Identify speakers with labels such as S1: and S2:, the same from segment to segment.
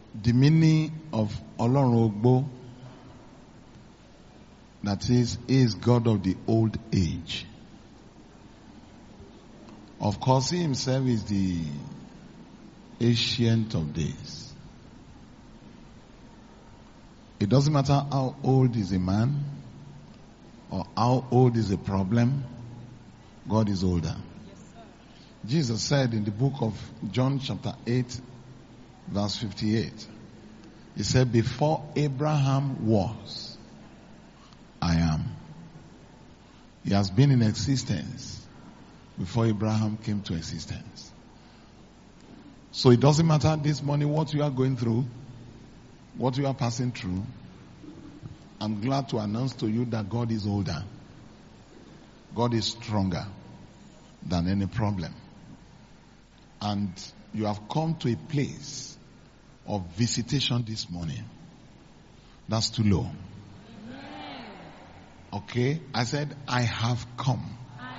S1: The meaning of Ọlọ́run Ogbo, that is, he is God of the old age. Of course, he himself is the ancient of days. It doesn't matter how old is a man or how old is a problem, God is older. Jesus said in the book of John chapter 8 verse 58, he said, before Abraham was, I am. He has been in existence before Abraham came to existence. So it doesn't matter this morning what you are going through, what you are passing through. I'm glad to announce to you that God is older. God is stronger than any problem. And you have come to a place of visitation this morning. That's too low. Okay? I said, I have come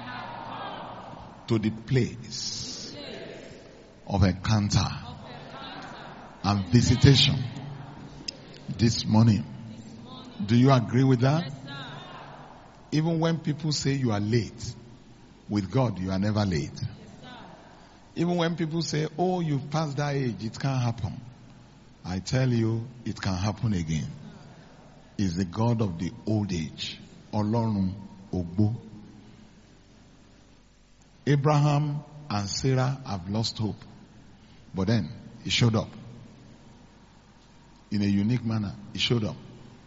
S1: to the place of encounter and visitation this morning. Do you agree with that?
S2: Yes, sir.
S1: Even when people say you are late, with God you are never late.
S2: Yes, sir.
S1: Even when people say, oh, you've passed that age, it can't happen. I tell you, it can happen again. He's the God of the old age. Ọlọ́run Ogbo. Abraham and Sarah have lost hope. But then, he showed up. In a unique manner, he showed up.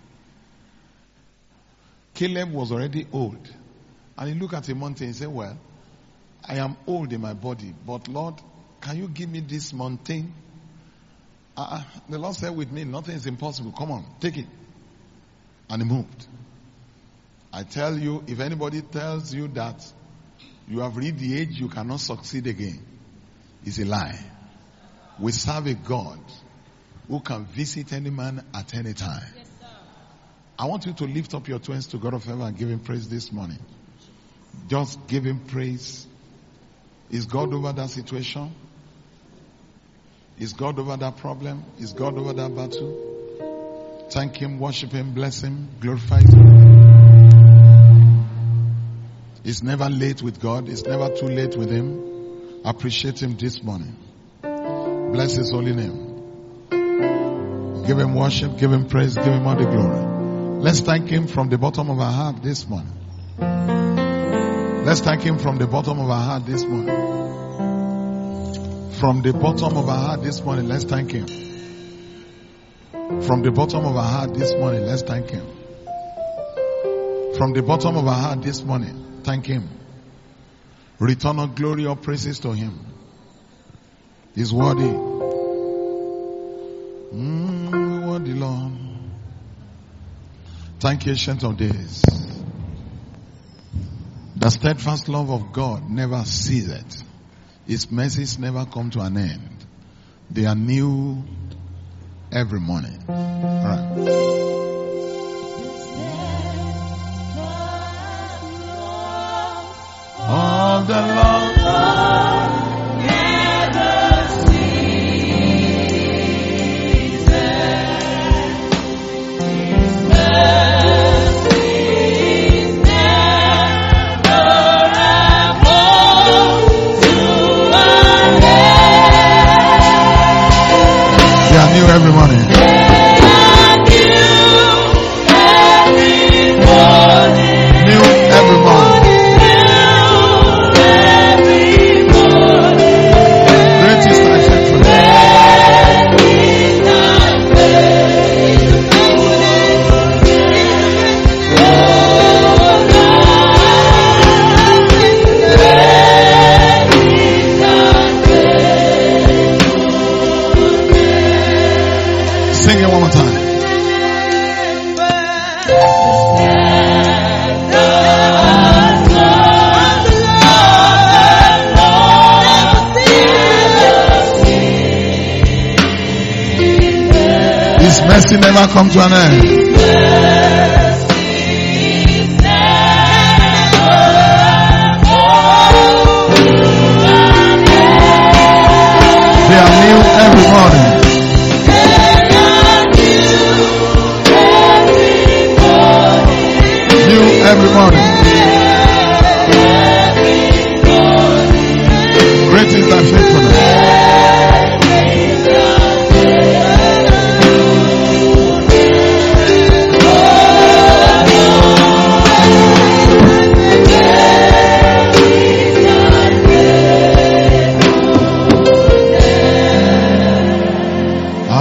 S1: Caleb was already old. And he looked at a mountain and said, well, I am old in my body, but Lord, can you give me this mountain? The Lord said with me, nothing is impossible. Come on, take it. And he moved. I tell you, if anybody tells you that you have reached the age you cannot succeed again, it's a lie. We serve a God who can visit any man at any time.
S2: Yes, sir.
S1: I want you to lift up your two hands to God of heaven and give him praise this morning. Just give him praise. Is God over that situation? Is God over that problem? Is God over that battle? Thank him, worship him, bless him, glorify him. It's never late with God. It's never too late with him. Appreciate him this morning. Bless his holy name. Give him worship, give him praise, give him all the glory. Let's thank him from the bottom of our heart this morning. Let's thank him from the bottom of our heart this morning. From the bottom of our heart this morning, let's thank him. From the bottom of our heart this morning, let's thank him. From the bottom of our heart this morning, thank him. Return all glory or praises to him. He's worthy. Worthy, Lord. Thank you, Ancient of Days. The steadfast love of God never ceases. His mercies never come to an end. They are new every morning. All right. Of the Lord
S2: Never ceases. His mercies never come to an end.
S1: they are new every morning. New every morning. Great is thy faithfulness. Sing it one more time. His mercy never come to an end. They are new every morning.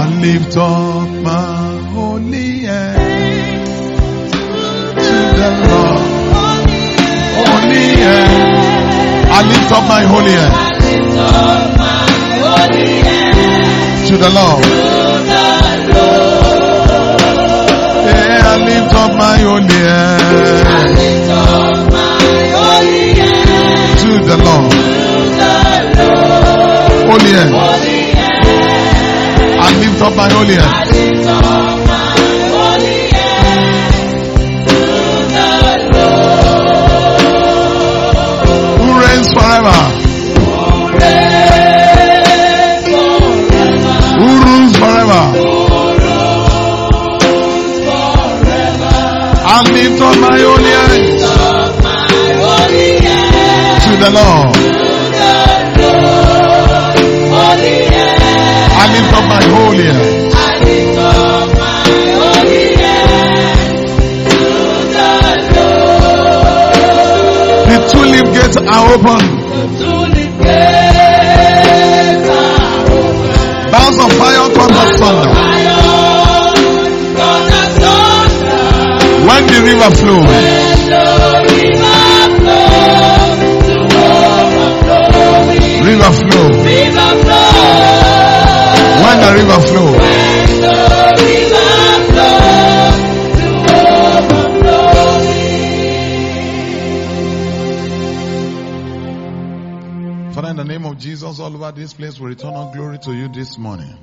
S1: I lift up my holy hands to the Lord. Holy hands. I lift up my holy hands to the Lord. Yeah, I lift up my holy hands to the Lord. Holy hands. I lift up my holy hands. Who reigns forever? Who rules forever? I lift up my holy hands to the Lord. I lift up my holy hands. The tulip gates are open. Boughs of fire come up thunder. When the river flows, river flow. When the river flows, Father, in the name of Jesus, all over this place, we return all glory to you this morning.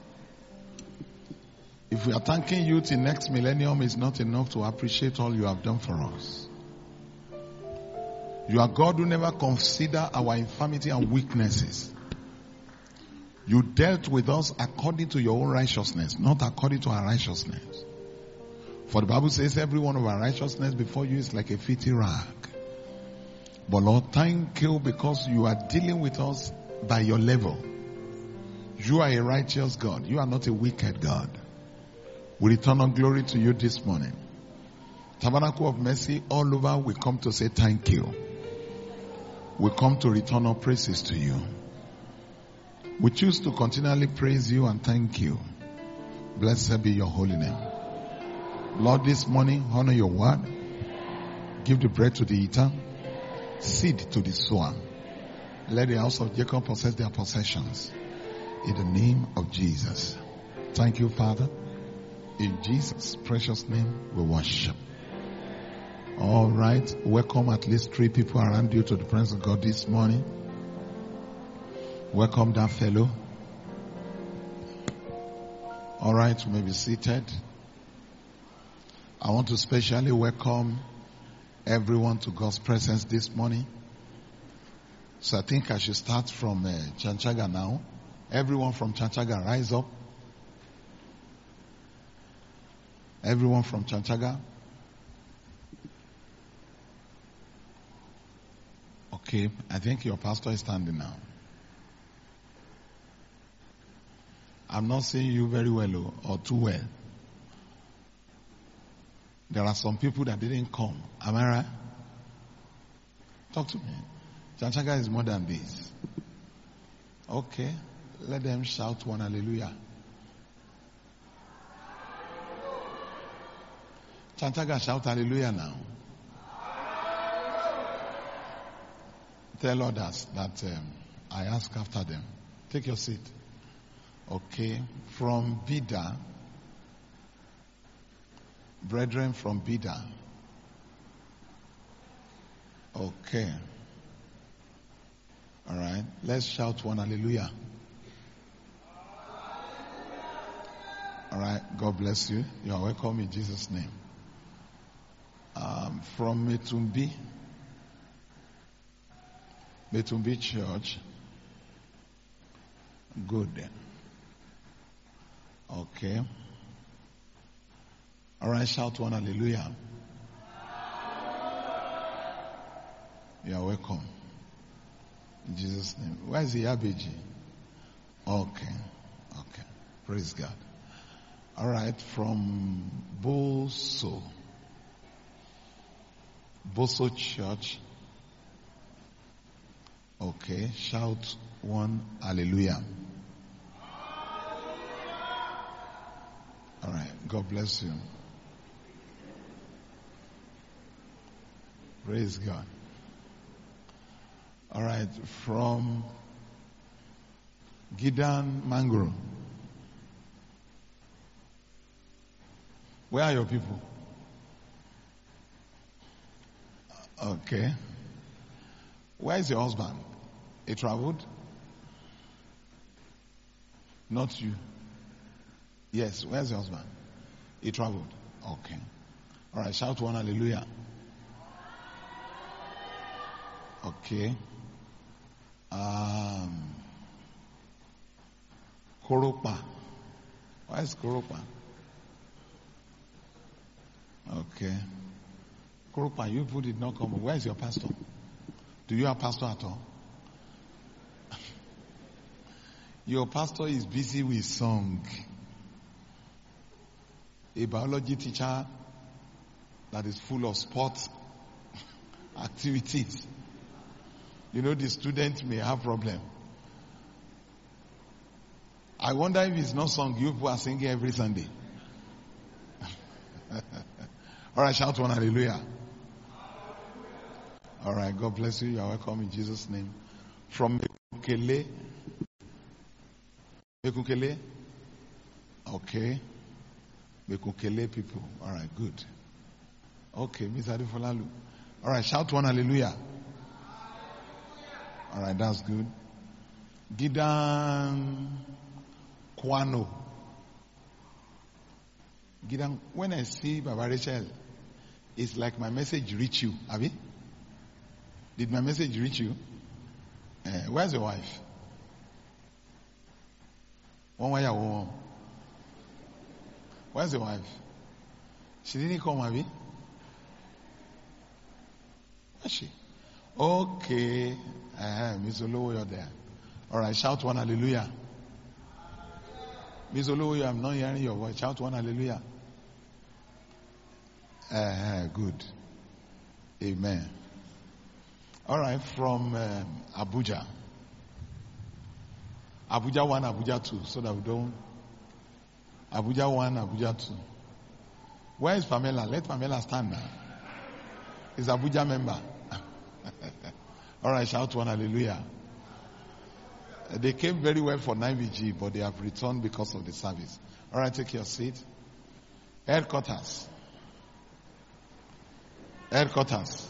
S1: If we are thanking you till next millennium, it's not enough to appreciate all you have done for us. You are God who never consider our infirmity and weaknesses. You dealt with us according to your own righteousness, not according to our righteousness. For the Bible says every one of our righteousness before you is like a filthy rag. But Lord, thank you because you are dealing with us by your level. You are a righteous God. You are not a wicked God. We return all glory to you this morning. Tabernacle of Mercy, all over we come to say thank you. We come to return our praises to you. We choose to continually praise you and thank you. Blessed be your holy name. Lord, this morning, honor your word. Give the bread to the eater, seed to the sower. Let the house of Jacob possess their possessions. In the name of Jesus. Thank you, Father. In Jesus' precious name, we worship. All right. Welcome at least 3 people around you to the presence of God this morning. Welcome that fellow. All right. You may be seated. I want to specially welcome everyone to God's presence this morning. So I think I should start from Chanchaga now. Everyone from Chanchaga, rise up. Everyone from Chanchaga. Okay, I think your pastor is standing now. I'm not seeing you very well or too well. There are some people that didn't come. Am I right? Talk to me. Chanchaga is more than this. Okay, let them shout one hallelujah. Chanchaga, shout hallelujah now. Tell others that I ask after them. Take your seat. Okay. From Bida. Brethren from Bida. Okay. All right. Let's shout one hallelujah. All right. God bless you. You are welcome in Jesus' name. From Metumbi. Metumbi Church. Good. Okay. All right, shout one hallelujah. You are welcome. In Jesus' name. Where is the Abeji? Okay. Okay. Praise God. All right, from Boso. Boso Church. Okay, shout one hallelujah. God bless you. Praise God. All right, from Gideon Mangro. Where are your people? Okay. Where is your husband? He traveled? Not you. Yes, where's your husband? He traveled. Okay. All right, shout one hallelujah. Okay. Koropa. Why is Koropa? Okay. Koropa, you people did not come. Where is your pastor? Do you have pastor at all? Your pastor is busy with song. A biology teacher that is full of sports activities. You know, the students may have problem. I wonder if it's not song you people are singing every Sunday. All right, shout one hallelujah. All right, God bless you. You are welcome in Jesus' name. From Mekukele. Mekukele? Okay. Mekukele people. All right, good. Okay, Miss Adifolalu. All right, shout one hallelujah. All right, that's good. Gidan Kwano. Gidan, when I see Baba Rachel, it's like my message reach you. Abi? Did my message reach you? Where's your wife? Where's your wife? She didn't come, Abi? Where's she? Okay. Miss Olowo, you're there. All right, shout one hallelujah. Miss Olowo, I'm not hearing your voice. Shout one hallelujah. Good. Amen. All right, from Abuja. Abuja 1, Abuja 2, so that we don't. Abuja 1, Abuja 2. Where is Pamela? Let Pamela stand now. Is Abuja member? All right, shout one hallelujah. They came very well for 9VG, but they have returned because of the service. All right, take your seat. Headquarters. Headquarters.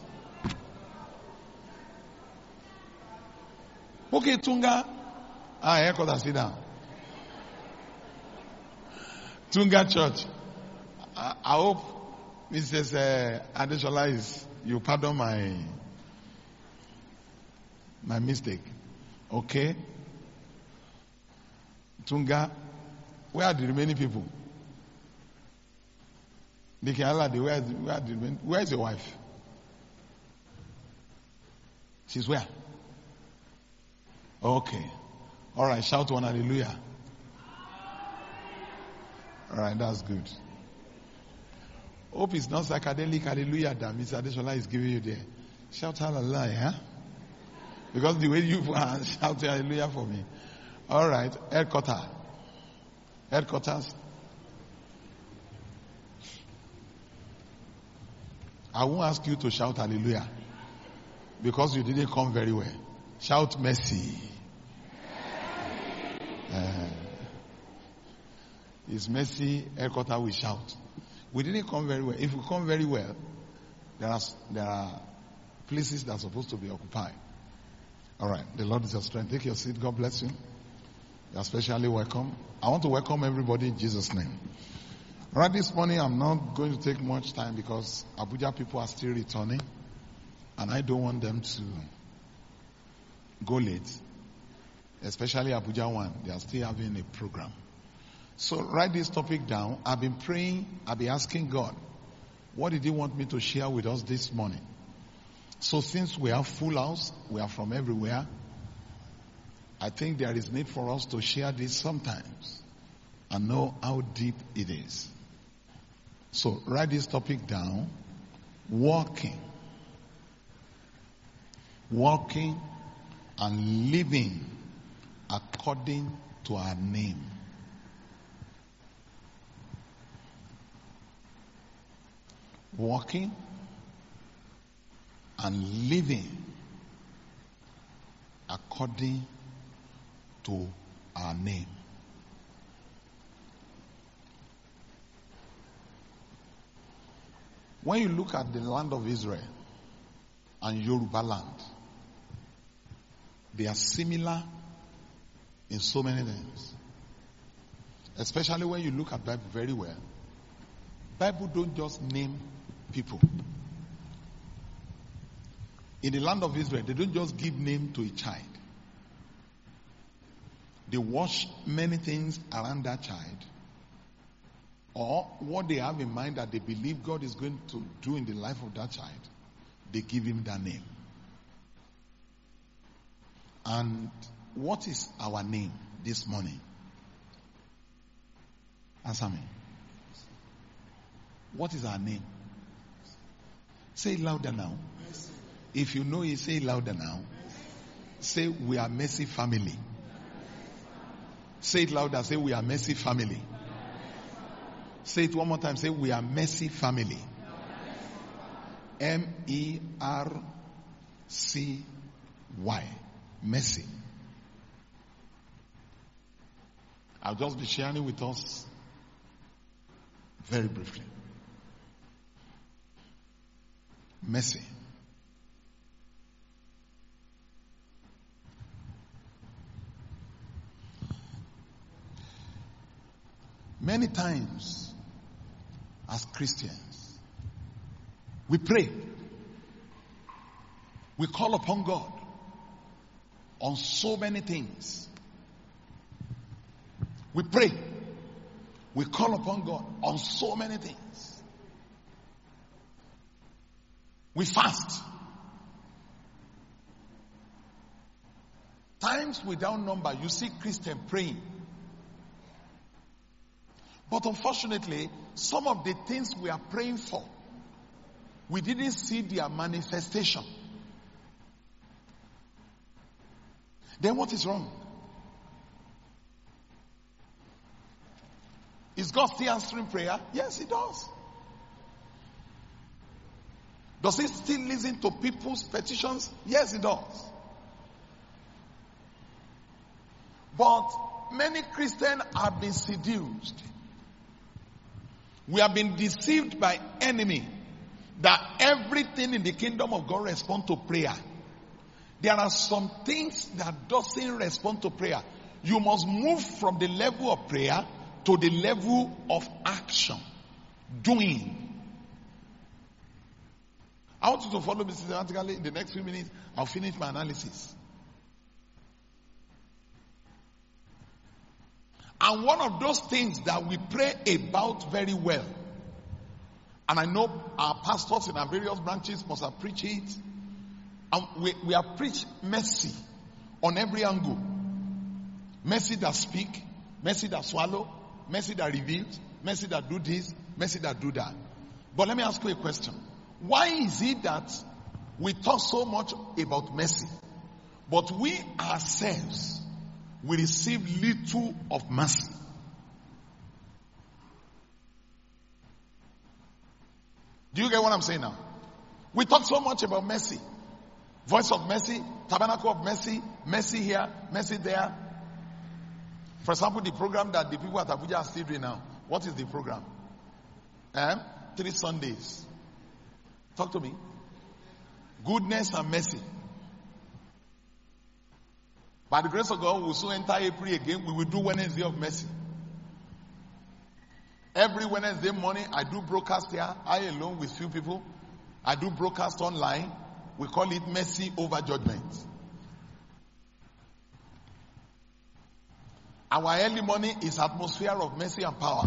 S1: Okay, Tunga. Headquarters, sit down. Tunga Church. I hope Mrs. Adeshola you pardon my mistake. Okay? Tunga, where are the remaining people? Where is your wife? She's where? Okay. All right, shout one hallelujah. All right, that's good. Hope it's not psychedelic hallelujah that Mr. Adeshola is giving you there. Shout hallelujah, huh? Because the way you shout hallelujah for me. All right, headquarters. Headquarters. I won't ask you to shout hallelujah because you didn't come very well. Shout mercy. It's mercy, headquarters we shout. We didn't come very well. If we come very well, there are places that are supposed to be occupied. All right, the Lord is your strength. Take your seat. God bless you. You are especially welcome. I want to welcome everybody in Jesus' name. All right, this morning I'm not going to take much time because Abuja people are still returning, and I don't want them to go late. Especially Abuja 1, they are still having a program. So write this topic down. I've been praying, I've been asking God, what did He want me to share with us this morning? So since we have full house, we are from everywhere, I think there is need for us to share this sometimes and know how deep it is. So write this topic down. Walking and living according to our name. walking and living according to our name. When you look at the land of Israel and Yoruba land, they are similar in so many things. Especially when you look at Bible very well. Bible don't just name people. In the land of Israel, they don't just give name to a child. They watch many things around that child, or what they have in mind that they believe God is going to do in the life of that child. They give him that name. And what is our name this morning? Answer me. What is our name? Say it louder now. If you know it, say it louder now. Say, we are Mercy family. Say it louder. Say, we are Mercy family. Say it one more time. Say, we are Mercy family. M-E-R-C-Y. Mercy. I'll just be sharing with us very briefly. Mercy. Many times, as Christians, we pray. We call upon God on so many things. We pray. We call upon God on so many things. We fast. Times without number, you see Christians praying. But unfortunately, some of the things we are praying for, we didn't see their manifestation. Then what is wrong? Is God still answering prayer? Yes, he does. Does he still listen to people's petitions? Yes, he does. But many Christians have been seduced. We have been deceived by enemy that everything in the kingdom of God responds to prayer. There are some things that doesn't respond to prayer. You must move from the level of prayer to the level of action, doing. I want you to follow me systematically. In the next few minutes, I'll finish my analysis. And one of those things that we pray about very well, and I know our pastors in our various branches must have preached it, and we have preached mercy on every angle. Mercy that speak, mercy that swallow, mercy that reveals, mercy that do this, mercy that do that. But let me ask you a question. Why is it that we talk so much about mercy, but we ourselves, we receive little of mercy? Do you get what I'm saying now? We talk so much about mercy. Voice of mercy, tabernacle of mercy, mercy here, mercy there. For example, the program that the people at Abuja are still doing now. What is the program? 3 Sundays. Talk to me. Goodness and mercy. By the grace of God, we will soon enter April again. We will do Wednesday of mercy. Every Wednesday morning, I do broadcast here. I alone with few people. I do broadcast online. We call it mercy over judgment. Our early morning is atmosphere of mercy and power.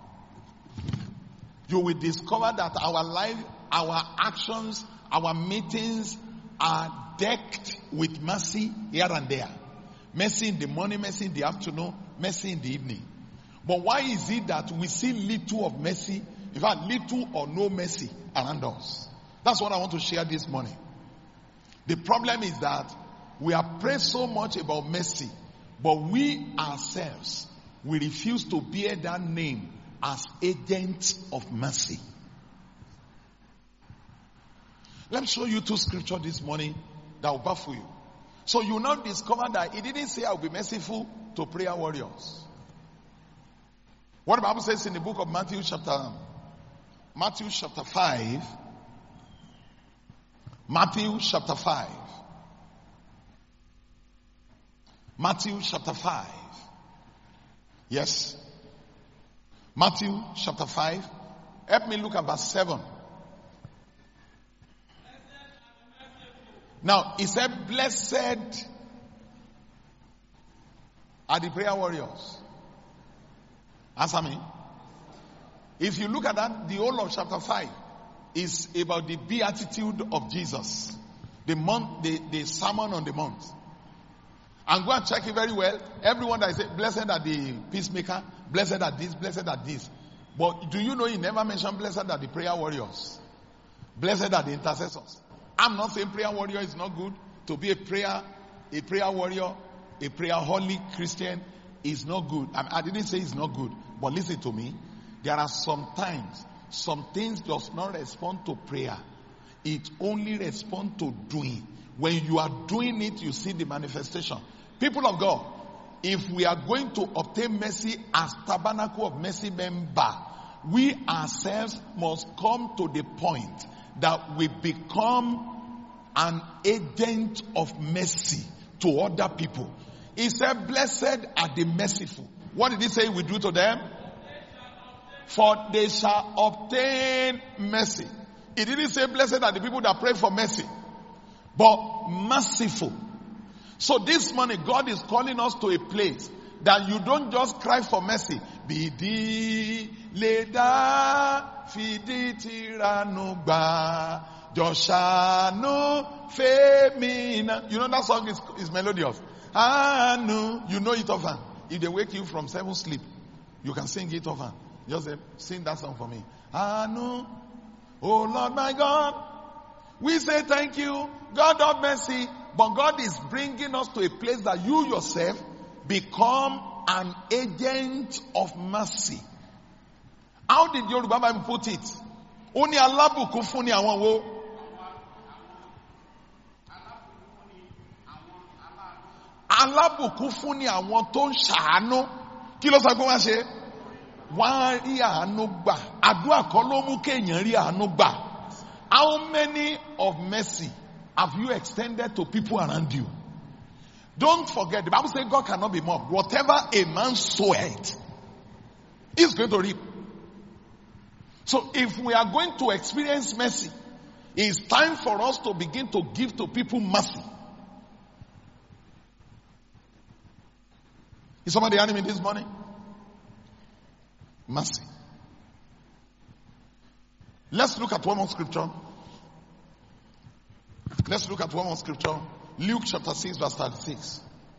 S1: You will discover that our life, our actions, our meetings are decked with mercy here and there. Mercy in the morning, mercy in the afternoon, mercy in the evening. But why is it that we see little of mercy, in fact, little or no mercy around us? That's what I want to share this morning. The problem is that we have prayed so much about mercy, but we ourselves, we refuse to bear that name as agents of mercy. Let me show you two scriptures this morning that will baffle you. So you now discover that it didn't say I'll be merciful to prayer warriors. What the Bible says in the book of Matthew chapter 5. Matthew chapter 5. Matthew chapter 5. Yes. Matthew chapter 5. Help me look at verse 7. Now, he said, blessed are the prayer warriors. Answer me. If you look at that, the whole of chapter 5 is about the beatitude of Jesus. The Sermon on the Mount. And go and check it very well. Everyone that is blessed are the peacemaker, blessed are this, blessed are this. But do you know he never mentioned blessed are the prayer warriors? Blessed are the intercessors. I'm not saying prayer warrior is not good. To be a prayer warrior, a prayer holy Christian is not good. I didn't say it's not good. But listen to me. There are sometimes some things does not respond to prayer. It only responds to doing. When you are doing it, you see the manifestation. People of God, if we are going to obtain mercy as Tabernacle of Mercy member, we ourselves must come to the point that we become an agent of mercy to other people. He said, blessed are the merciful. What did he say we do to them? For they shall obtain mercy. He didn't say blessed are the people that pray for mercy, but merciful. So this morning, God is calling us to a place that you don't just cry for mercy. Bidi leda fidi tiranugba joshanu femina. You know that song is melodious. Anu, you know it often. If they wake you from 7 sleep, you can sing it often. Just sing that song for me. Anu, oh Lord my God, we say thank you, God of mercy. But God is bringing us to a place that you yourself become an agent of mercy. How did Yoruba Bible put it? Oni alábùkún fún ni àwọn wo? Alábùkún fún ni àwọn tó ń ṣàánú. Kí ló sọ pé wọ́n ṣe? Wọ́n rí àánú gbà. Àdúrà kan ló mú kéèyàn rí àánú gbà. How many of mercy have you extended to people around you? Don't forget, the Bible says God cannot be mocked. Whatever a man soweth, he's going to reap. So if we are going to experience mercy, it's time for us to begin to give to people mercy. Is somebody hearing me this morning? Mercy. Let's look at one more scripture. Let's look at one more scripture. Luke chapter 6 verse 36.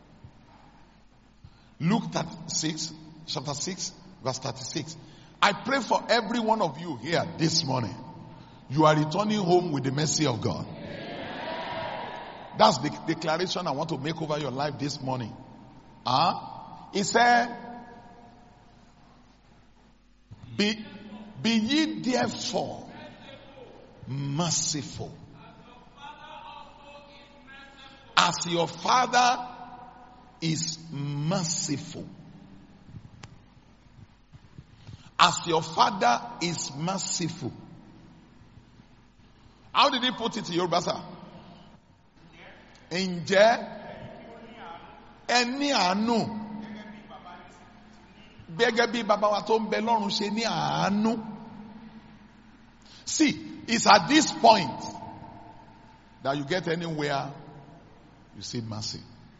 S1: Luke chapter 6 verse 36. I pray for every one of you here this morning. You are returning home with the mercy of God. That's the declaration I want to make over your life this morning. He said, be ye therefore merciful, as your Father is merciful. As your Father is merciful. How did he put it in Yoruba, sir? Ǹjẹ́ ẹni àánú gẹ́gẹ́ bí bàbá wa tó ń bẹ lọ́run ṣe ní àánú. See, it's at this point that you get anywhere you see mercy.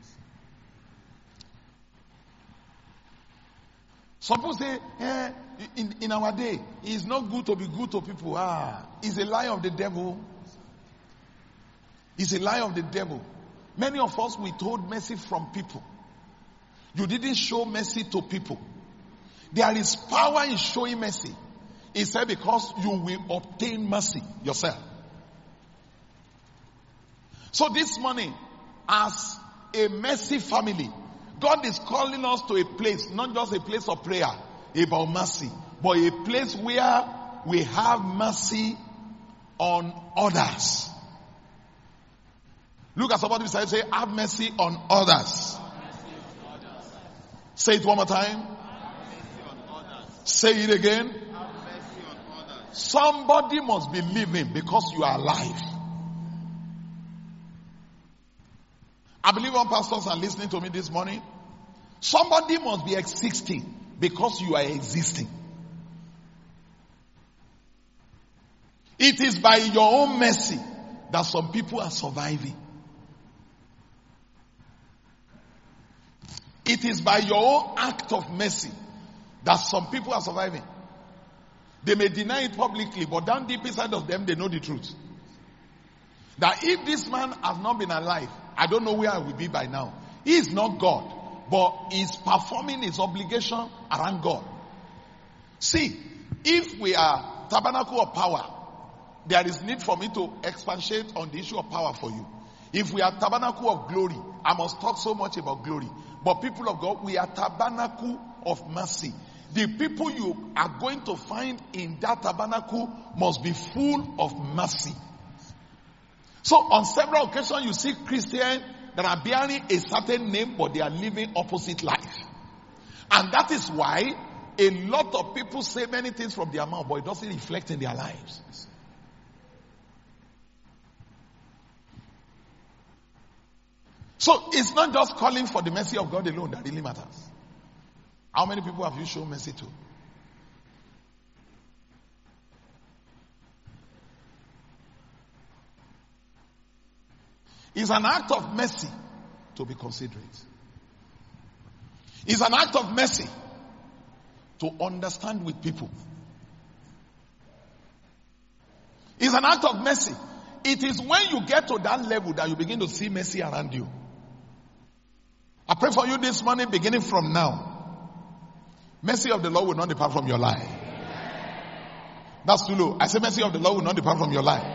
S1: Some people say, in our day, it's not good to be good to people. It's a lie of the devil. It's a lie of the devil. Many of us withhold mercy from people. You didn't show mercy to people. There is power in showing mercy. He said because you will obtain mercy yourself. So this morning, as a mercy family, God is calling us to a place, not just a place of prayer about mercy, but a place where we have mercy on others. Look at somebody beside you, say, have mercy on others. Say it one more time. Say it again. Somebody must be living because you are alive. I believe all pastors are listening to me this morning. Somebody must be existing because you are existing. It is by your own mercy that some people are surviving. It is by your own act of mercy that some people are surviving. They may deny it publicly, but down deep inside of them, they know the truth. That if this man has not been alive, I don't know where I will be by now. He is not God, but he is performing his obligation around God. See, if we are tabernacle of power, there is need for me to expatiate on the issue of power for you. If we are tabernacle of glory, I must talk so much about glory. But people of God, we are tabernacle of mercy. The people you are going to find in that tabernacle must be full of mercy. So on several occasions you see Christians that are bearing a certain name, but they are living opposite life. And that is why a lot of people say many things from their mouth, but it doesn't reflect in their lives. So it's not just calling for the mercy of God alone that really matters. How many people have you shown mercy to? It's an act of mercy to be considerate. It's an act of mercy to understand with people. It's an act of mercy. It is when you get to that level that you begin to see mercy around you. I pray for you this morning, beginning from now. Mercy of the Lord will not depart from your life. That's too low. I say mercy of the Lord will not depart from your life.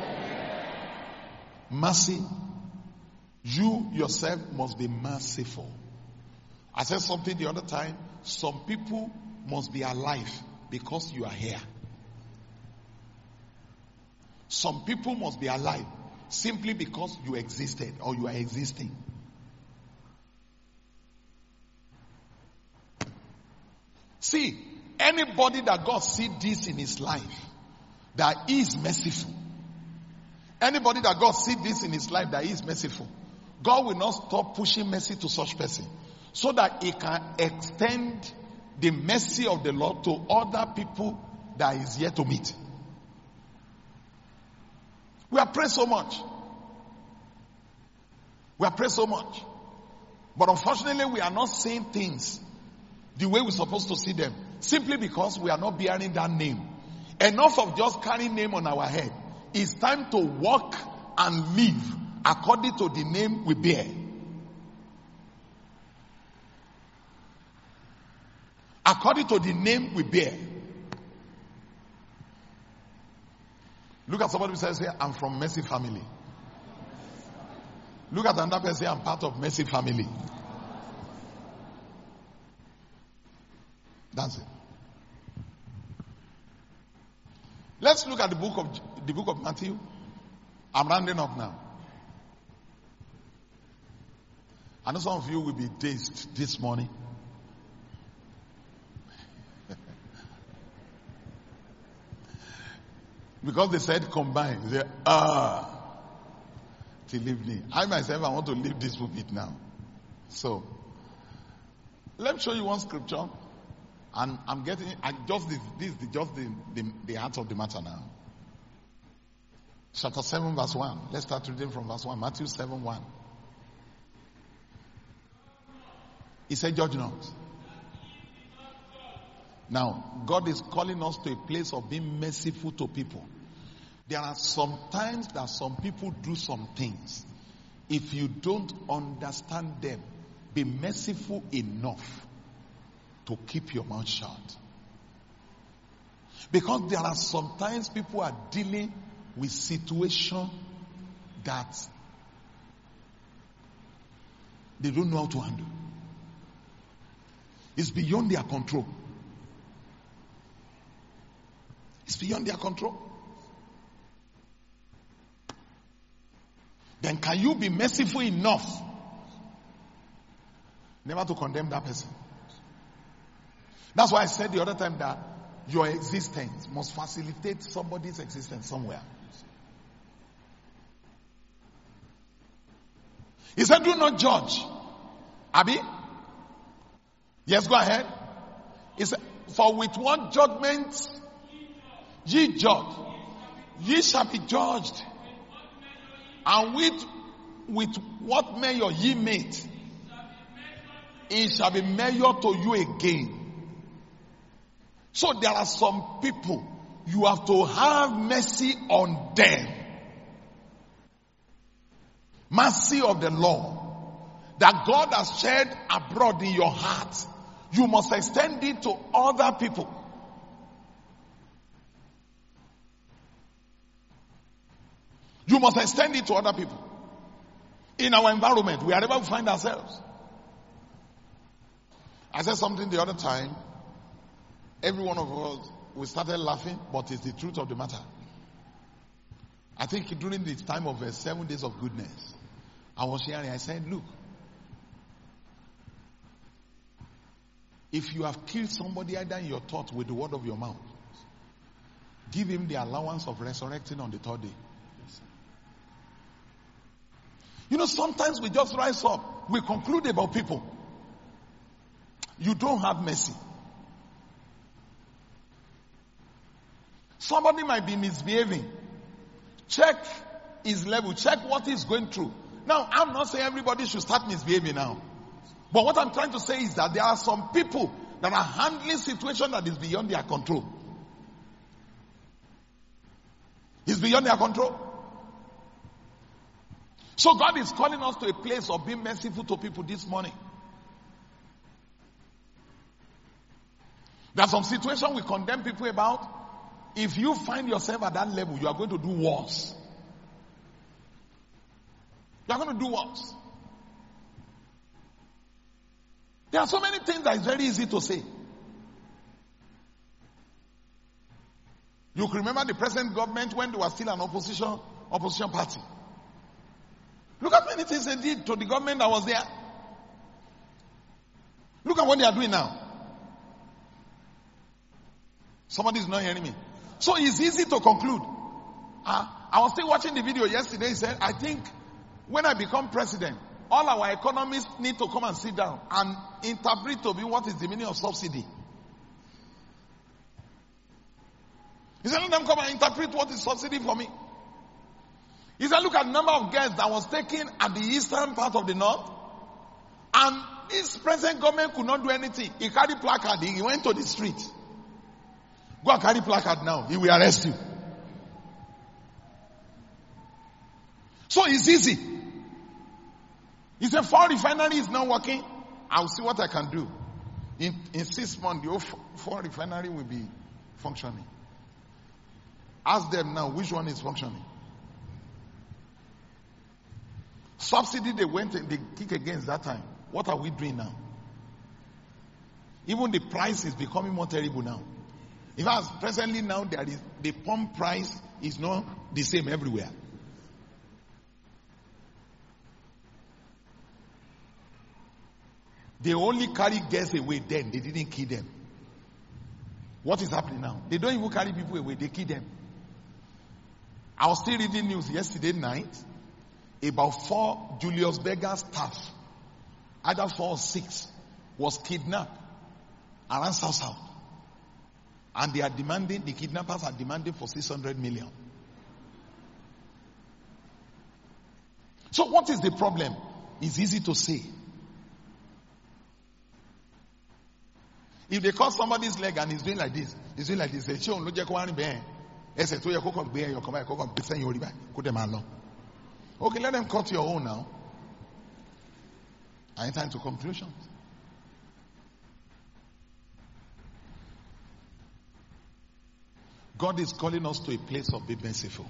S1: Mercy. You yourself must be merciful. I said something the other time. Some people must be alive because you are here. Some people must be alive simply because you existed or you are existing. See, anybody that God sees this in his life, that he is merciful. Anybody that God sees this in his life, that he is merciful, God will not stop pushing mercy to such person so that he can extend the mercy of the Lord to other people that he is yet to meet. We have prayed so much. We have prayed so much. But unfortunately, we are not seeing things the way we're supposed to see them. Simply because we are not bearing that name. Enough of just carrying name on our head. It's time to walk and live according to the name we bear. According to the name we bear. Look at somebody who says, I'm from Mercy family. Look at another person, I'm part of Mercy family. That's it. Let's look at the book of Matthew. I'm rounding up now. I know some of you will be dazed this morning. Because they said combine. They said, till evening. I myself, I want to leave this pulpit now. So, let me show you one scripture. And I'm getting, this is just the heart of the matter now. Chapter 7 verse 1. Let's start reading from verse 1. Matthew 7 1. He said, judge not. Now, God is calling us to a place of being merciful to people. There are some times that some people do some things. If you don't understand them, be merciful enough to keep your mouth shut. Because there are sometimes people are dealing with situations that they don't know how to handle. It's beyond their control. It's beyond their control. then can you be merciful enough never to condemn that person? That's why I said the other time that your existence must facilitate somebody's existence somewhere. He said, do not judge. Abi? Yes, go ahead. He said, for with what judgment ye judge, ye shall be judged. And with what measure ye made, it shall be measured to you again. So there are some people, you have to have mercy on them. Mercy of the Lord that God has shed abroad in your heart. You must extend it to other people. You must extend it to other people. In our environment, wherever we find ourselves. I said something the other time. Every one of us, we started laughing, but it's the truth of the matter. I think during the time of 7 days of goodness, I was sharing, I said, look, if you have killed somebody either in your thought with the word of your mouth, give him the allowance of resurrecting on the third day. You know, sometimes we just rise up, we conclude about people. You don't have mercy. Somebody might be misbehaving. Check his level. Check what he's going through. Now, I'm not saying everybody should start misbehaving now. But what I'm trying to say is that there are some people that are handling situation that is beyond their control. It's beyond their control. So God is calling us to a place of being merciful to people this morning. There are some situations we condemn people about. If you find yourself at that level, you are going to do worse. You are going to do worse. There are so many things that is very easy to say. You can remember the present government when they were still an opposition party. Look at many things they did to the government that was there. Look at what they are doing now. Somebody is not hearing me. So it's easy to conclude. I was still watching the video yesterday. He said, I think when I become president, all our economists need to come and sit down and interpret to me what is the meaning of subsidy. He said, let them come and interpret what is subsidy for me. He said, look at the number of girls that was taken at the eastern part of the north. And this present government could not do anything. He carried placard. He went to the street. Go and carry placard now. He will arrest you. So it's easy. He said, 4 refinery is not working. I'll see what I can do. In 6 months, the 4 refinery will be functioning. Ask them now, which one is functioning? Subsidy, they went and they kick against that time. What are we doing now? Even the price is becoming more terrible now. In fact, presently now, there is the pump price is not the same everywhere. They only carry girls away then. They didn't kill them. What is happening now? They don't even carry people away. They kill them. I was still reading news yesterday night about 4 Julius Berger staff, either 4 or 6, was kidnapped around South. And they are demanding, the kidnappers are demanding for 600 million. So what is the problem? It's easy to say. If they cut somebody's leg and he's doing like this, they say, okay, let them cut your own now. I enter into conclusions. God is calling us to a place of being merciful.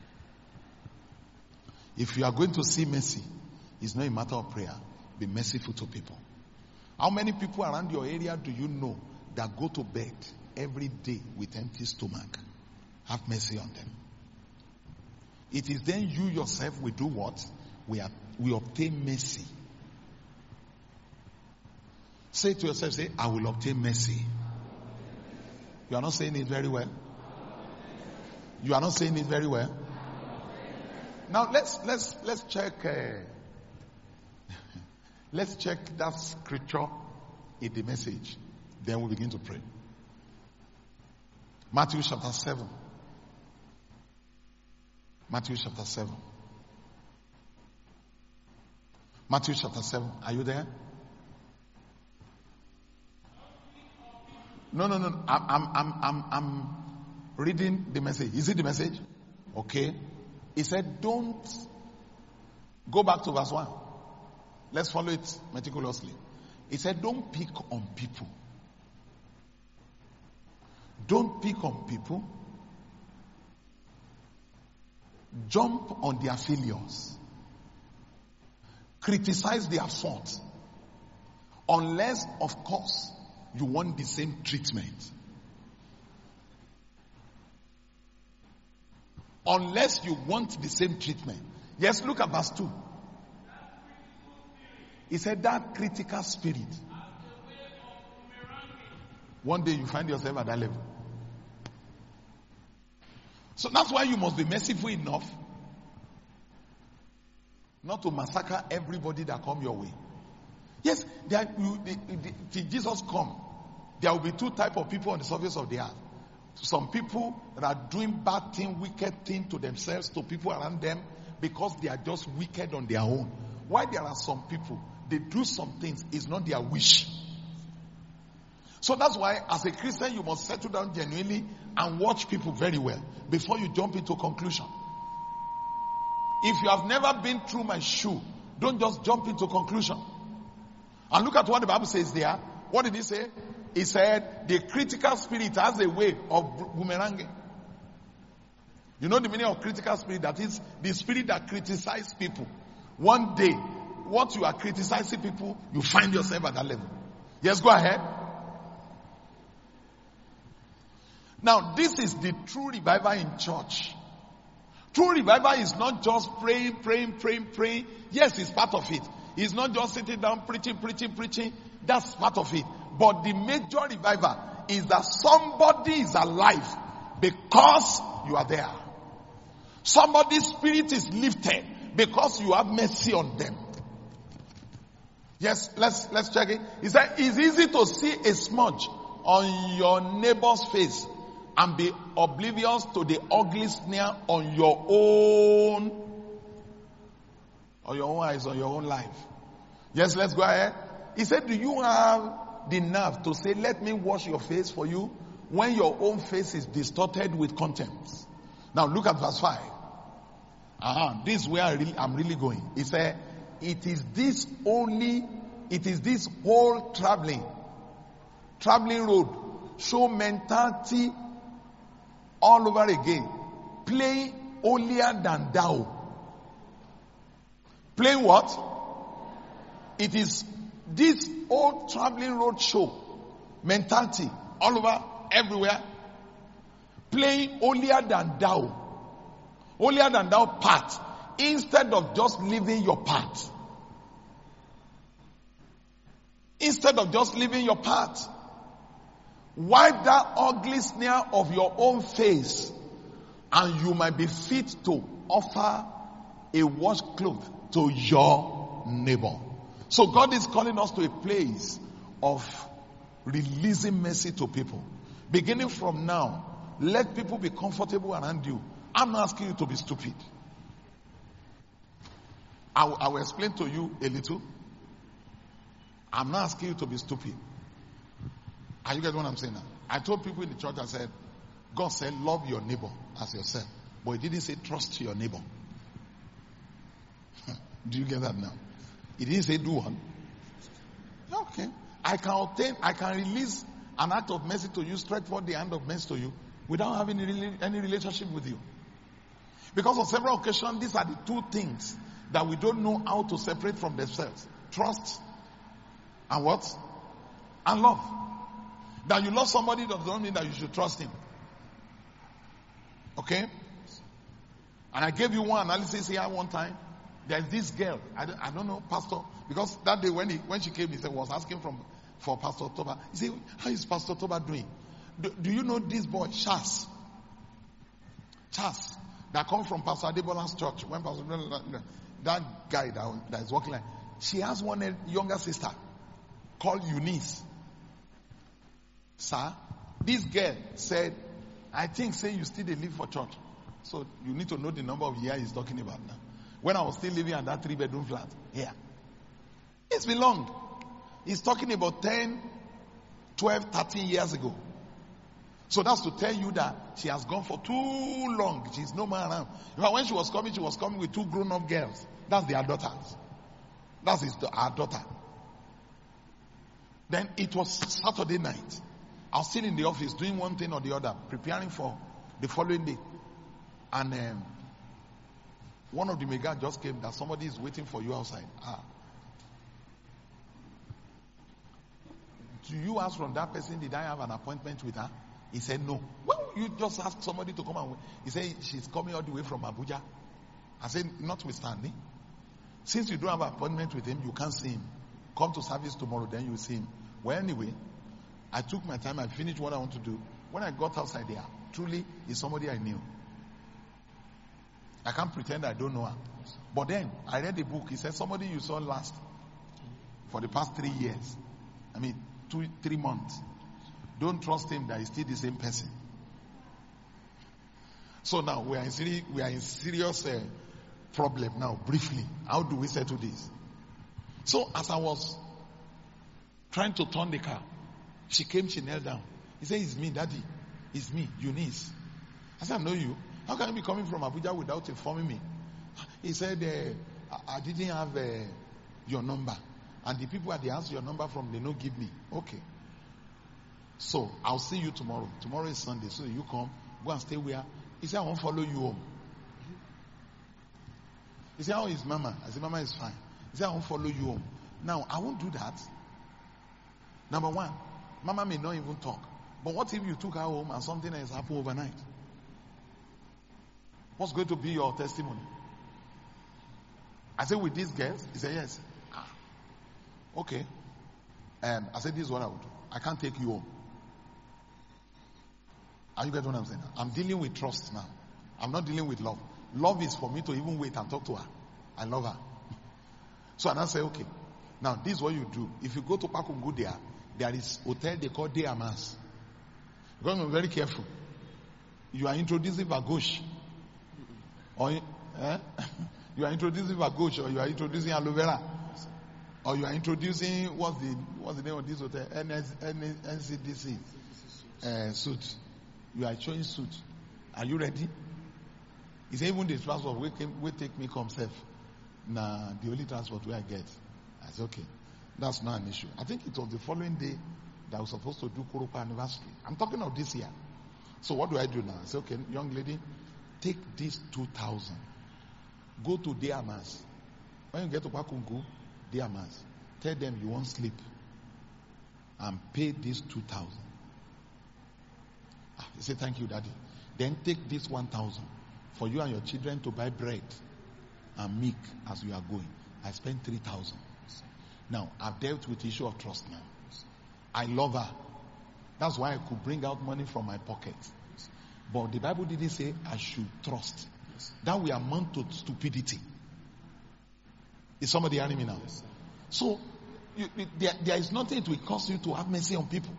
S1: If you are going to see mercy, it's not a matter of prayer. Be merciful to people. How many people around your area do you know that go to bed every day with empty stomach? Have mercy on them. It is then you yourself will do what? we obtain mercy. Say to yourself, say, I will obtain mercy. You are not saying it very well. You are not saying it very well. Now let's check. Let's check that scripture in the message. Then we'll begin to pray. Matthew chapter 7. Matthew chapter 7. Matthew chapter 7. Are you there? No. I'm reading the message. Is it the message? Okay. He said, don't go back to verse 1. Let's follow it meticulously. He said, don't pick on people. Don't pick on people. Jump on their failures. Criticize their fault. Unless, of course, you want the same treatment. Unless you want the same treatment. Yes, look at verse 2. He said that critical spirit. One day you find yourself at that level. So that's why you must be merciful enough not to massacre everybody that come your way. Yes, till Jesus come, there will be two types of people on the surface of the earth. Some people that are doing bad things, wicked things to themselves, to people around them, because they are just wicked on their own. Why there are some people, they do some things, it's not their wish. So that's why as a Christian you must settle down genuinely and watch people very well before you jump into conclusion. If you have never been through my shoe, don't just jump into conclusion. And look at what the Bible says there. What did he say? He said the critical spirit has a way of boomeranging. You know the meaning of critical spirit? That is the spirit that criticizes people. One day, what you are criticizing people, you find yourself at that level. Yes, go ahead. Now, this is the true revival in church. True revival is not just praying. Yes, it's part of it. It's not just sitting down preaching. That's part of it. But the major revival is that somebody is alive because you are there. Somebody's spirit is lifted because you have mercy on them. Yes, let's check it. He said, it's easy to see a smudge on your neighbor's face and be oblivious to the ugly sneer on your own eyes, on your own life. Yes, let's go ahead. He said, do you have the nerve to say, let me wash your face for you, when your own face is distorted with contempt? Now look at verse 5. This is where I'm really going. He said, it is this whole traveling road, show mentality all over again. Play holier than thou. Playing what? It is this old traveling road show mentality all over, everywhere. Playing holier than thou. Holier than thou part. Instead of just living your part. Instead of just living your part. Wipe that ugly sneer of your own face, and you might be fit to offer a washcloth to your neighbor. So God is calling us to a place of releasing mercy to people. Beginning from now, let people be comfortable around you. I'm not asking you to be stupid. I will explain to you a little. I'm not asking you to be stupid. Are you getting what I'm saying now? I told people in the church, I said, God said, love your neighbor as yourself. But he didn't say, trust your neighbor. Do you get that now? He didn't say, do one. Okay. I can release an act of mercy to you, stretch forth the hand of mercy to you, without having any relationship with you. Because on several occasions, these are the two things that we don't know how to separate from themselves. Trust and what? And love. That you love somebody does not mean that you should trust him. Okay? And I gave you one analysis here one time. There's this girl. I don't know, Pastor, because that day when she came, he said, was asking for Pastor Toba. He said, how is Pastor Toba doing? Do you know this boy, Charles? Charles, that comes from Pastor Adebola's church. When Pastor that guy that is working like, she has one younger sister called Eunice. Sir, this girl said, I think say you still live for church. So you need to know the number of years he's talking about now. When I was still living in that 3-bedroom flat. Yeah. It's been long. He's talking about 10, 12, 13 years ago. So that's to tell you that she has gone for too long. She's no more around. In fact, when she was coming with 2 grown-up girls. That's their daughters. That's our daughter. Then it was Saturday night. I was still in the office doing one thing or the other, preparing for the following day. And one of the mega just came that somebody is waiting for you outside. Do you ask from that person, did I have an appointment with her? He said, no. Well, you just ask somebody to come and wait. He said, she's coming all the way from Abuja. I said, notwithstanding, since you don't have an appointment with him, you can't see him. Come to service tomorrow, then you see him. Well, anyway, I took my time, I finished what I want to do. When I got outside there, truly, it's somebody I knew. I can't pretend I don't know her. But then, I read the book. He said, somebody you saw last for the past 3 years. 3 months. Don't trust him that he's still the same person. So now, we are in serious problem now, briefly. How do we settle this? So, as I was trying to turn the car, she came, she knelt down. He said, it's me, Daddy. It's me, Eunice. I said, I know you. How can you be coming from Abuja without informing me? He said, I didn't have your number. And the people that they asked your number from, they don't give me. Okay. So, I'll see you tomorrow. Tomorrow is Sunday. So, you come, go and stay where? He said, I won't follow you home. He said, how is Mama? I said, Mama is fine. He said, I won't follow you home. Now, I won't do that. Number one, Mama may not even talk. But what if you took her home and something else happened overnight? What's going to be your testimony? I said, with these girls? He said, yes. Okay. I said, this is what I would do. I can't take you home. Are you getting what I'm saying? I'm dealing with trust now. I'm not dealing with love. Love is for me to even wait and talk to her. I love her. So I say, okay. Now, this is what you do. If you go to Pakungu there is hotel they call Day Amas. You're going to be very careful. You are introducing Vagosh. Or you are introducing Vagosh, or you are introducing aloe vera. Or you are introducing, what's the name of this hotel? NCDC suit. You are showing suit. Are you ready? He said, even the transport, we take me come safe. Nah, the only transport we I get. I said, okay. That's not an issue. I think it was the following day that I was supposed to do Kurupa anniversary. I'm talking of this year. So what do I do now? I said, okay, young lady, take this 2,000. Go to Diamas. When you get to Pakungu, Diamas, tell them you won't sleep. And pay this 2,000. He said, thank you, Daddy. Then take this 1,000 for you and your children to buy bread and milk as you are going. I spent 3,000. Now, I've dealt with the issue of trust now. I love her. That's why I could bring out money from my pocket. But the Bible didn't say I should trust. That will amount to stupidity. Is somebody hearing me now? So, there is nothing it will cost you to have mercy on people.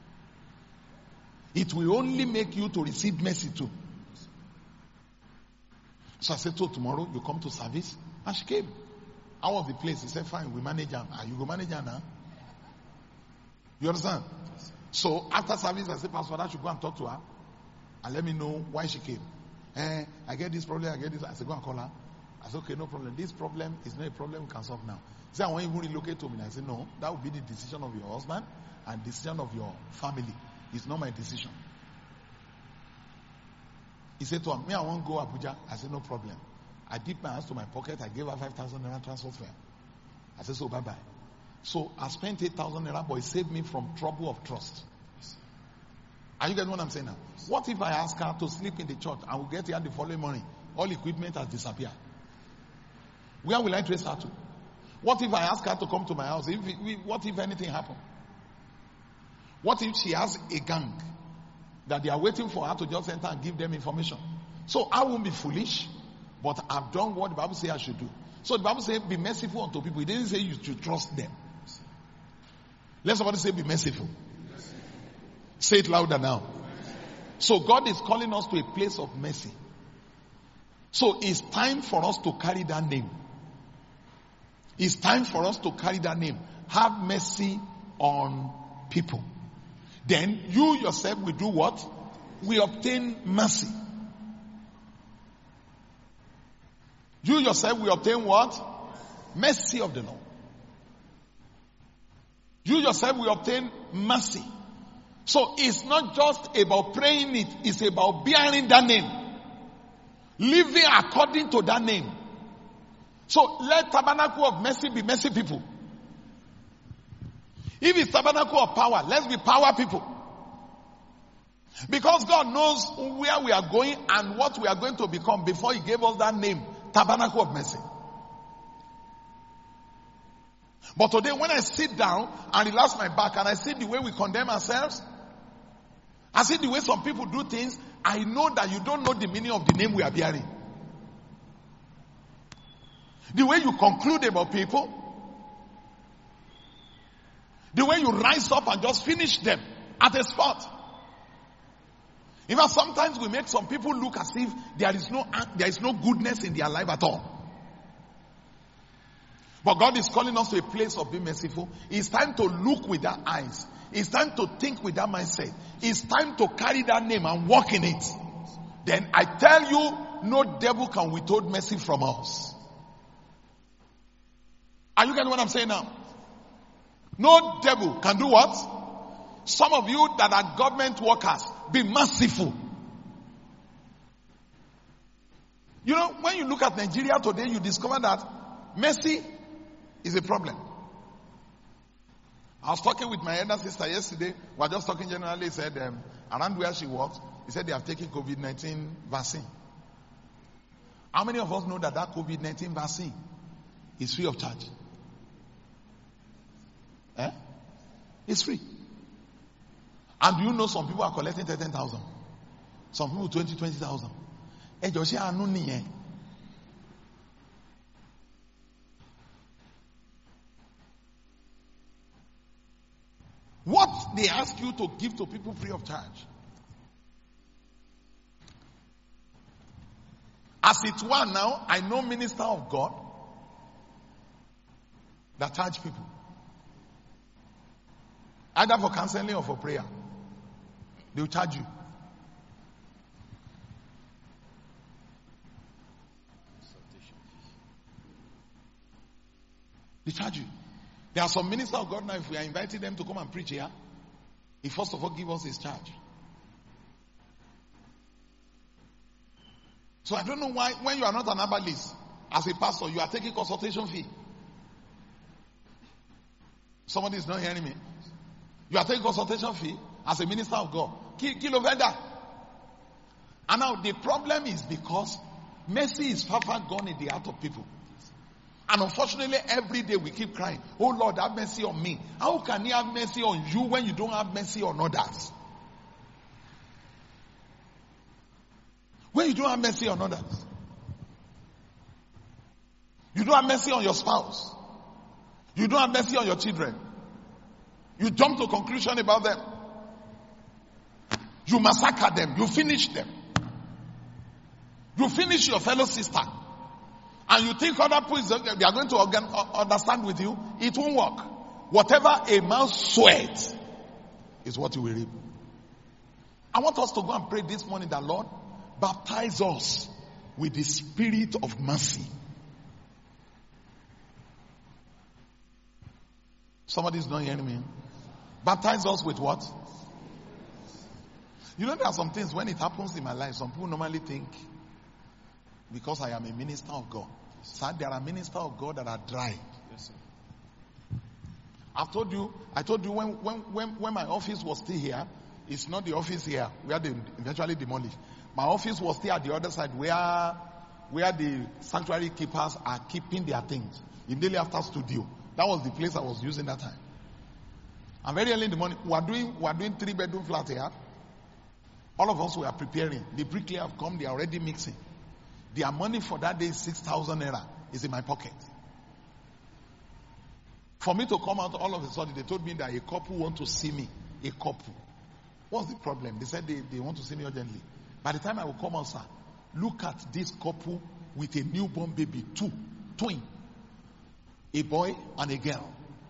S1: It will only make you to receive mercy too. So I said, so tomorrow you come to service. And she came. How was the place? He said, fine, we manage her. You go manage her now. You understand? So after service, I said, Pastor, I should go and talk to her. And let me know why she came. I get this problem, I get this. I said, go and call her. I said, okay, no problem. This problem is not a problem we can solve now. He said, I want you to relocate to me. I said, no, that would be the decision of your husband and decision of your family. It's not my decision. He said to her, me, I won't go Abuja. I said, no problem. I dipped my hands to my pocket. I gave her 5,000 naira transport fare. I said, so bye-bye. So I spent 8,000 naira, but it saved me from trouble of trust. Are you getting what I'm saying now? What if I ask her to sleep in the church and we get here the following morning? All equipment has disappeared. Where will I trace her to? What if I ask her to come to my house? What if anything happened? What if she has a gang that they are waiting for her to just enter and give them information? So I won't be foolish, but I've done what the Bible says I should do. So the Bible says be merciful unto people. It didn't say you should trust them. Let somebody say be merciful. Say it louder now. So God is calling us to a place of mercy. So it's time for us to carry that name. It's time for us to carry that name. Have mercy on people. Then you yourself will do what? We obtain mercy. You yourself will obtain what? Mercy of the Lord. You yourself will obtain mercy. So it's not just about praying it, it's about bearing that name. Living according to that name. So let Tabernacle of Mercy be mercy people. If it's Tabernacle of Power, let's be power people. Because God knows where we are going and what we are going to become before He gave us that name, Tabernacle of Mercy. But today when I sit down and relax my back and I see the way we condemn ourselves, I see the way some people do things, I know that you don't know the meaning of the name we are bearing. The way you conclude about people, the way you rise up and just finish them at a spot. In fact, sometimes we make some people look as if there is no goodness in their life at all. But God is calling us to a place of being merciful. It's time to look with that eyes. It's time to think with that mindset. It's time to carry that name and walk in it. Then I tell you, no devil can withhold mercy from us. Are you getting what I'm saying now? No devil can do what? Some of you that are government workers, be merciful. You know, when you look at Nigeria today, you discover that mercy is a problem. I was talking with my elder sister yesterday. We were just talking generally. He said, around where she works, he said they have taken COVID-19 vaccine. How many of us know that COVID-19 vaccine is free of charge? It's free. And do you know some people are collecting 13,000? Some people 20,000. What they ask you to give to people free of charge. As it were now, I know minister of God that charge people. Either for counseling or for prayer. They will charge you. They charge you. There are some ministers of God now, if we are inviting them to come and preach here, he first of all give us his charge. So I don't know why, when you are not an herbalist, as a pastor, you are taking consultation fee. Somebody is not hearing me. You are taking consultation fee as a minister of God. Kilo vendor. And now the problem is because mercy is far gone in the heart of people. And unfortunately, every day we keep crying, oh Lord, have mercy on me. How can He have mercy on you when you don't have mercy on others? When you don't have mercy on others. You don't have mercy on your spouse. You don't have mercy on your children. You jump to conclusion about them. You massacre them. You finish them. You finish your fellow sister. And you think other people they are going to understand with you. It won't work. Whatever a man sweats is what you will reap. I want us to go and pray this morning that Lord, baptize us with the spirit of mercy. Somebody's not hearing me. Baptize us with what? You know, there are some things when it happens in my life, some people normally think, because I am a minister of God. Sir, there are ministers of God that are dry. Yes, sir. I told you when my office was still here, it's not the office here where they eventually demolished. My office was still at the other side where where the sanctuary keepers are keeping their things. In Daily After Studio. That was the place I was using that time. And very early in the morning, we are doing 3-bedroom flat here. All of us were preparing. The bricklayer have come, they are already mixing. Their money for that day is 6,000 naira. Is in my pocket. For me to come out all of a sudden, they told me that a couple want to see me. A couple. What's the problem? They said they want to see me urgently. By the time I will come out, sir, look at this couple with a newborn baby, twin. A boy and a girl.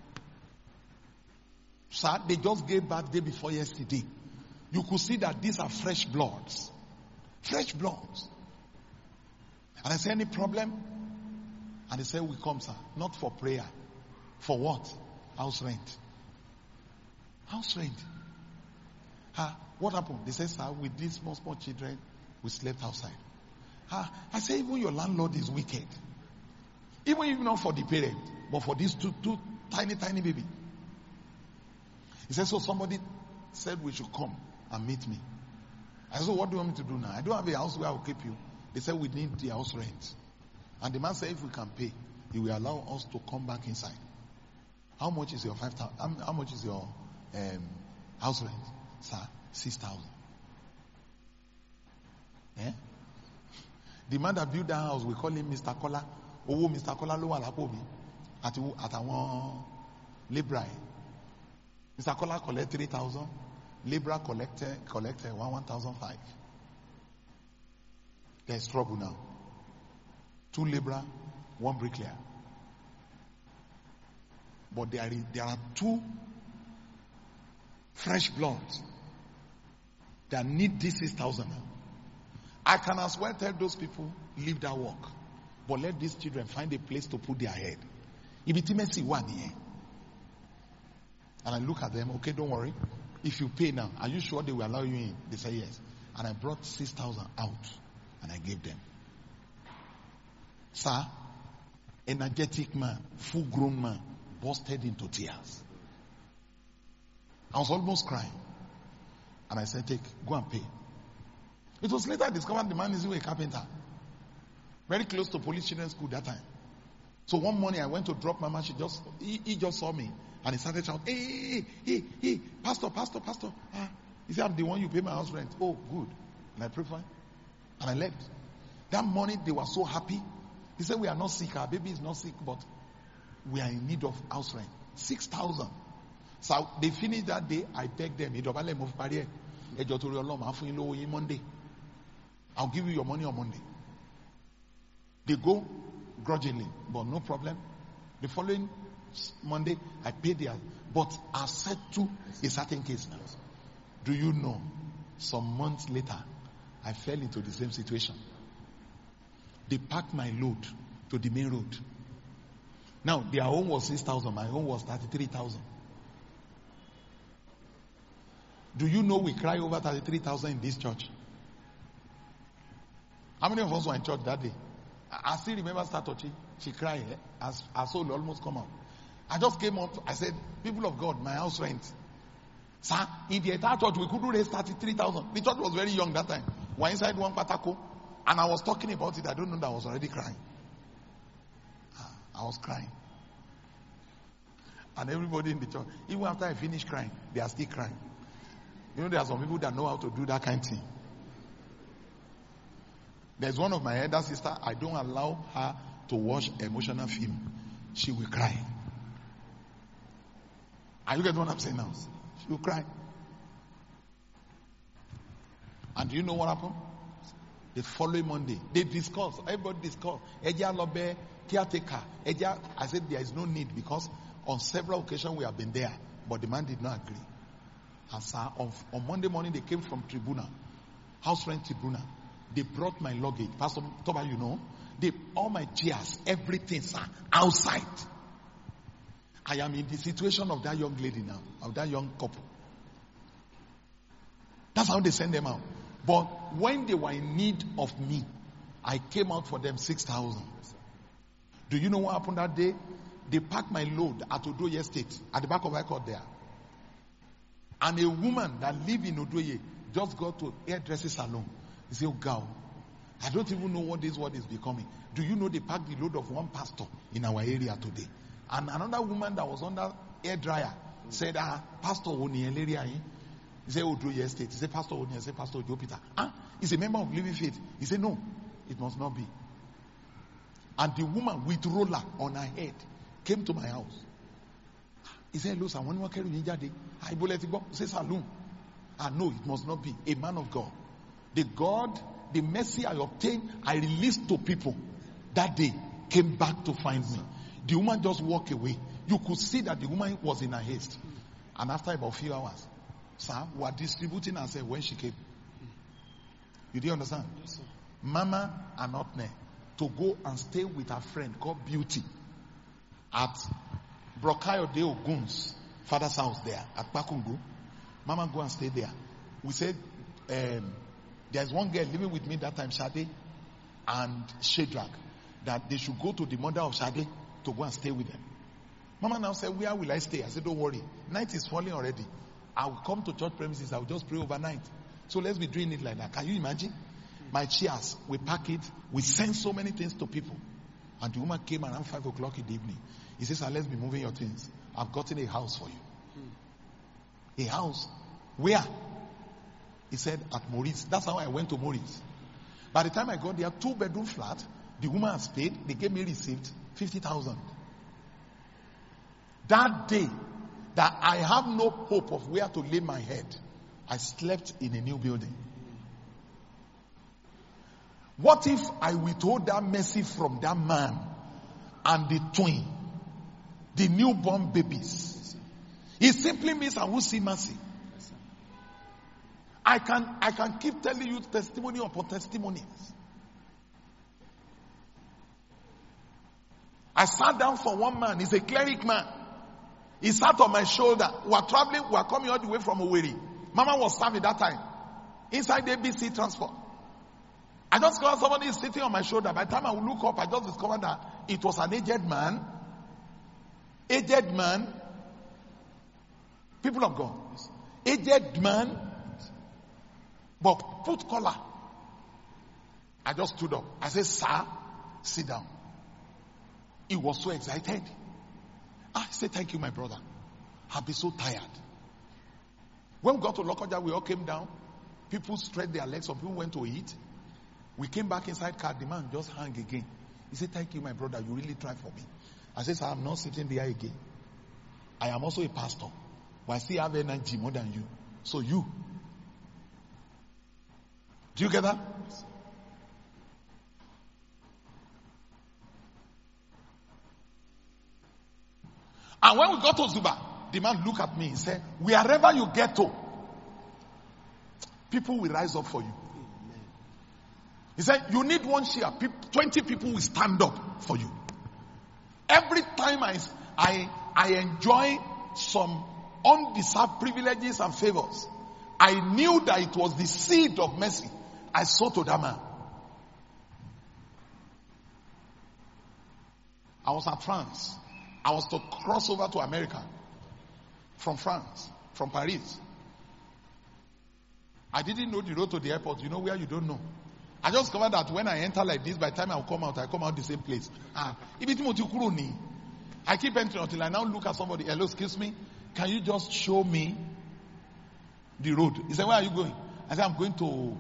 S1: Sir, they just gave birth day before yesterday. You could see that these are fresh bloods. Fresh bloods. And I said, any problem? And they said, we come, sir. Not for prayer. For what? House rent. House rent. What happened? They said, sir, with these small children, we slept outside. I say, even your landlord is wicked. Even if not for the parent, but for these two tiny baby. He said, so somebody said we should come and meet me. I said, what do you want me to do now? I don't have a house where I will keep you. They said, we need the house rent. And the man said, if we can pay, he will allow us to come back inside. How much is your 5,000? How much is your house rent? Sir, 6,000. Yeah? The man that built that house, we call him Mr. Kola. Oh, Mr. Kola lo wà lápò mi. Àtàwọn Libra. Mr. Kola collect 3,000. Libra collected 1,500. There's trouble now. 2 Libra, 1 bricklayer. But there are 2 fresh bloods that need this 6,000 now. I can as well tell those people, leave that work. But let these children find a place to put their head. And I look at them, okay, don't worry. If you pay now, are you sure they will allow you in? They say yes. And I brought 6,000 out and I gave them. Sir, energetic man, full grown man, busted into tears. I was almost crying. And I said, go and pay. It was later I discovered the man is a carpenter. Very close to Police Children's School that time. So one morning I went to drop Mama. He just saw me. And he started shouting, hey, pastor. He said, I'm the one you pay my house rent. Oh, good. And I prayed for him. And I left. That morning they were so happy. He said, we are not sick. Our baby is not sick, but we are in need of house rent. 6,000. So they finished that day. I begged them. Monday. I'll give you your money on Monday. They go grudgingly, but no problem. The following Monday, I paid their, but I said to a certain case now. Do you know, some months later, I fell into the same situation. They packed my load to the main road. Now, their own was 6,000, my own was 33,000. Do you know we cry over 33,000 in this church? How many of us were in church that day? I still remember Statochi. She cried as her soul almost come out. I just came up. I said, people of God, my house rent. Sir, in the entire church, we couldn't raise 33,000. The church was very young that time. We were inside one patako. And I was talking about it. I don't know that I was already crying. I was crying. And everybody in the church, even after I finished crying, they are still crying. You know, there are some people that know how to do that kind of thing. There's one of my elder sister, I don't allow her to watch emotional film. She will cry. Are you getting what I'm saying now? She will cry. And do you know what happened? The following Monday, they discussed. Everybody discussed. Eja Lobe, caretaker. I said there is no need because on several occasions we have been there, but the man did not agree. And sir, on Monday morning they came from tribunal, house rent tribunal. They brought my luggage. Pastor Toba, you know, all my chairs, everything, sir, outside. I am in the situation of that young lady now, of that young couple. That's how they send them out. But when they were in need of me, I came out for them 6,000. Do you know what happened that day? They packed my load at Odoye Estate, at the back of my court there. And a woman that lived in Odoye just got to hairdressing salon. He said, oh, girl, I don't even know what this word is becoming. Do you know they packed the load of one pastor in our area today? And another woman that was under air dryer said, Pastor Oni area. He said, Odo Estate. He said, Pastor Oni. I said, Pastor Ojo Peter. He's a member of Living Faith. He said, no, it must not be. And the woman with roller on her head came to my house. He said, hello, sir. When you carry me, I will let it go. Say, saloon. No, it must not be. A man of God. The mercy I obtained, I released to people that day, came back to find me. The woman just walked away. You could see that the woman was in a haste. And after about a few hours, sir, we were distributing herself when she came. You do understand?
S3: Yes, sir.
S1: Mama and Otne to go and stay with her friend called Beauty at Brokayo de Ogun's father's house there at Bakungu. Mama go and stay there. We said, there's one girl living with me that time, Shade and Shadrach, that they should go to the mother of Shade to go and stay with them. Mama now said, where will I stay? I said, don't worry. Night is falling already. I will come to church premises. I will just pray overnight. So let's be doing it like that. Can you imagine? My chairs, we pack it. We send so many things to people. And the woman came around 5 o'clock in the evening. He says, let's be moving your things. I've gotten a house for you. A house. Where? He said, at Maurice. That's how I went to Maurice. By the time I got there, 2-bedroom flat. The woman has paid. They gave me receipt, 50,000. That day, that I have no hope of where to lay my head, I slept in a new building. What if I withhold that mercy from that man and the twin, the newborn babies? It simply means I will see mercy. I can keep telling you testimony upon testimonies. I sat down for one man. He's a cleric man. He sat on my shoulder. We are traveling. We are coming all the way from Owerri. Mama was serving that time inside the ABC transport. I just discovered somebody is sitting on my shoulder. By the time I would look up, I just discovered that it was an aged man. Aged man. People of God. Aged man. But put collar. I just stood up. I said, sir, sit down. He was so excited. I said, thank you, my brother. I've been so tired. When we got to Lokoja, we all came down. People stretched their legs. Some people went to eat. We came back inside car. The man just hung again. He said, thank you, my brother. You really tried for me. I said, sir, I'm not sitting there again. I am also a pastor. But I still have energy more than you. So you. Do you get that? And when we got to Zuba, the man looked at me and said, wherever you get to, people will rise up for you. He said, you need one share. 20 people will stand up for you. Every time I enjoy some undeserved privileges and favors, I knew that it was the seed of mercy I sowed to that man. I was at France. I was to cross over to America from France, from Paris. I didn't know the road to the airport. You know where you don't know? I just discovered that when I enter like this, by the time I come out the same place. I keep entering until I now look at somebody. Hello, excuse me. Can you just show me the road? He said, where are you going? I said, I'm going to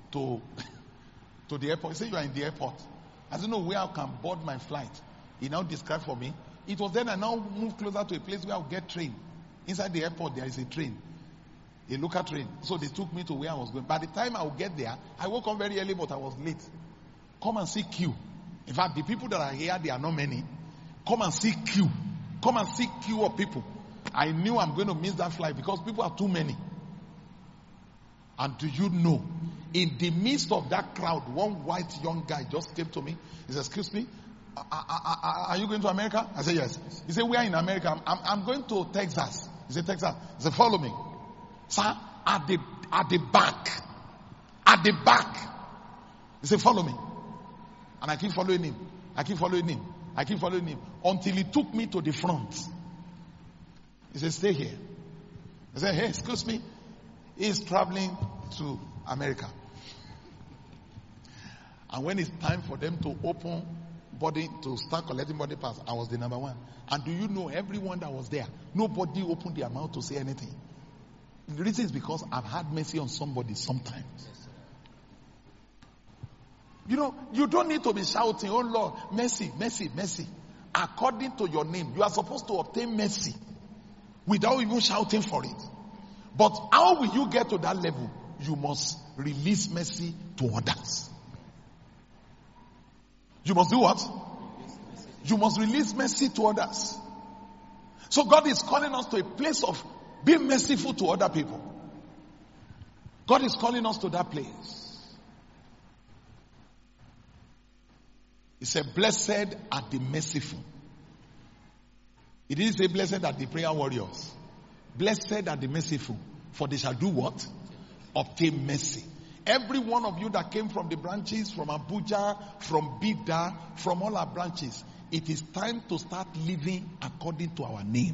S1: the airport. He said, you are in the airport. I said, no, where I can board my flight. He now described for me. It was then I now moved closer to a place where I would get train. Inside the airport, there is a train. A local train. So they took me to where I was going. By the time I would get there, I woke up very early, but I was late. Come and see queue. In fact, the people that are here, they are not many. Come and see queue. Come and see queue of people. I knew I'm going to miss that flight because people are too many. And do you know, in the midst of that crowd, one white young guy just came to me. He said, excuse me, are you going to America? I said, yes. He said, where in America? I'm going to Texas. He said, Texas. He said, follow me. Sir, at the back. At the back. He said, follow me. And I keep following him. I keep following him. I keep following him. Until he took me to the front. He said, stay here. I said, hey, excuse me. He's traveling to America. And when it's time for them to open body, to start collecting body parts, I was the number one. And do you know, everyone that was there, nobody opened their mouth to say anything. The reason is because I've had mercy on somebody sometimes. You know, you don't need to be shouting, oh Lord, mercy, mercy, mercy. According to your name, you are supposed to obtain mercy without even shouting for it. But how will you get to that level? You must release mercy to others. You must do what? You must release mercy to others. So God is calling us to a place of being merciful to other people. God is calling us to that place. He said, blessed are the merciful. He didn't say blessed are the prayer warriors. Blessed are the merciful, for they shall do what? Obtain mercy. Every one of you that came from the branches, from Abuja, from Bida, from all our branches, it is time to start living according to our name.